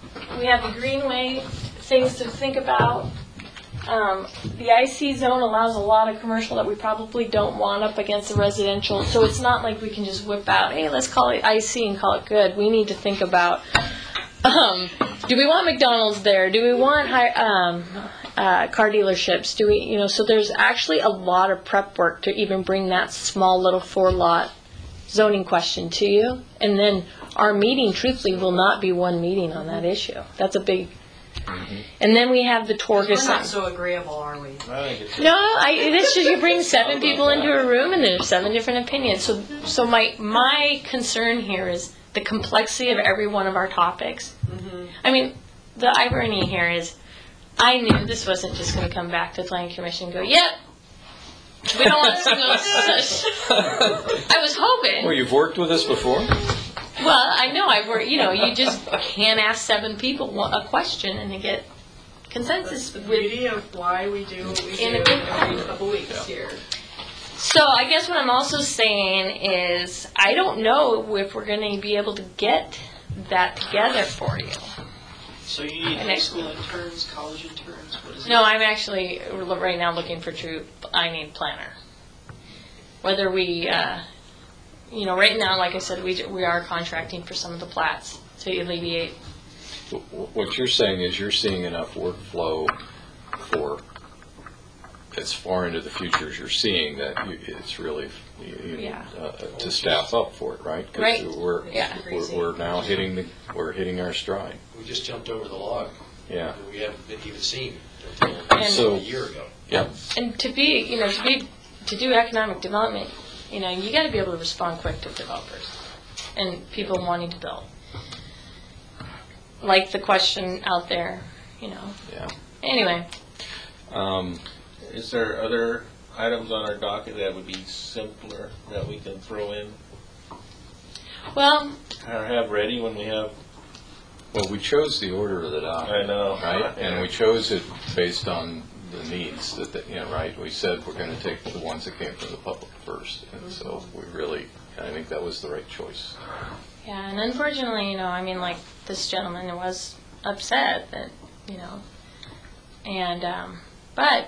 we have the greenway, things to think about. The IC zone allows a lot of commercial that we probably don't want up against the residential, so it's not like we can just whip out, hey, let's call it IC and call it good. We need to think about, do we want McDonald's there? Do we want car dealerships? Do we, so there's actually a lot of prep work to even bring that small little 4-lot zoning question to you. And then our meeting, truthfully, will not be one meeting on that issue. That's a big... And then we have the Torgerson. We're not so agreeable, are we? I think it's it's just you bring 7 people into a room and there's 7 different opinions. So my concern here is the complexity of every one of our topics. I mean, the irony here is I knew this wasn't just going to come back to the Planning Commission and go, yep, we don't want this to go such. I was hoping. Well, you've worked with us before? Well, I know I've worked, you just can't ask 7 people a question and they get consensus. The beauty of why we do what we do every couple weeks here. So I guess what I'm also saying is I don't know if we're going to be able to get that together for you. So you need high school interns, college interns, what is it? No, I'm actually right now looking for I need planner. Whether we, right now, like I said, we are contracting for some of the plats to alleviate. What you're saying is you're seeing enough workflow for as far into the future as you're seeing that it's really you need to staff up for it, right? Right. Because we're now hitting our stride. We just jumped over the log. Yeah. We haven't been even seen So a year ago. Yep. And to do economic development, you got to be able to respond quick to developers and people wanting to build. Like the question out there, Yeah. Anyway. Is there other items on our docket that would be simpler that we can throw in Well, or have ready when we have? Well, we chose the order of the docket. I know. Right? And we chose it based on the needs right? We said we're going to take the ones that came from the public first. And so I think that was the right choice. yeah, and unfortunately, like this gentleman was upset that, but,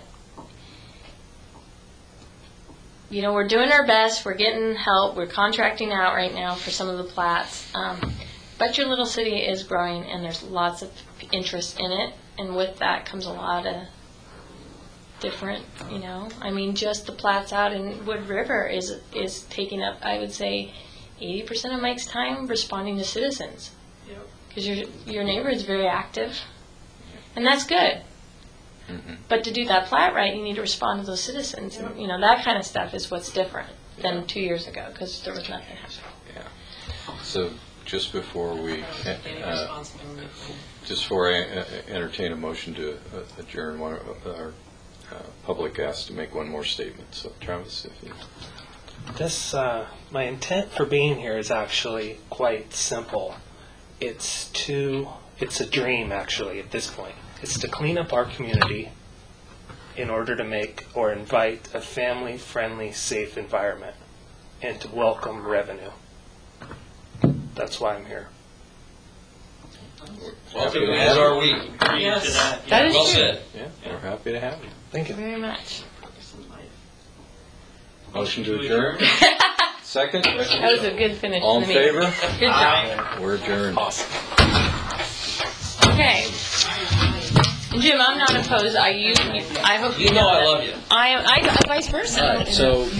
we're doing our best. We're getting help. We're contracting out right now for some of the plats. But your little city is growing, and there's lots of interest in it. And with that comes a lot of different, just the plats out in Wood River is taking up, I would say, 80% of Mike's time responding to citizens. Because your neighborhood's very active, and that's good. Mm-hmm. But to do that plat right, you need to respond to those citizens. And, that kind of stuff is what's different than 2 years ago, because there was nothing happening. Yeah. So just before we entertain a motion to adjourn, one of our public asked to make one more statement. So Travis, if you... This, my intent for being here is actually quite simple. It's a dream, actually, at this point. It's to clean up our community in order to invite a family-friendly, safe environment and to welcome revenue. That's why I'm here. Welcome, as are we. Yes. That is Well true. said. Yeah, we're happy to have you. Thank you. Very much. Motion to adjourn? Second? That was a good finish All to in the meeting. favor? Good job. We're adjourned. Awesome. Okay. Jim, I'm not opposed. I hope you You know I that. love you. I vice versa. All right, so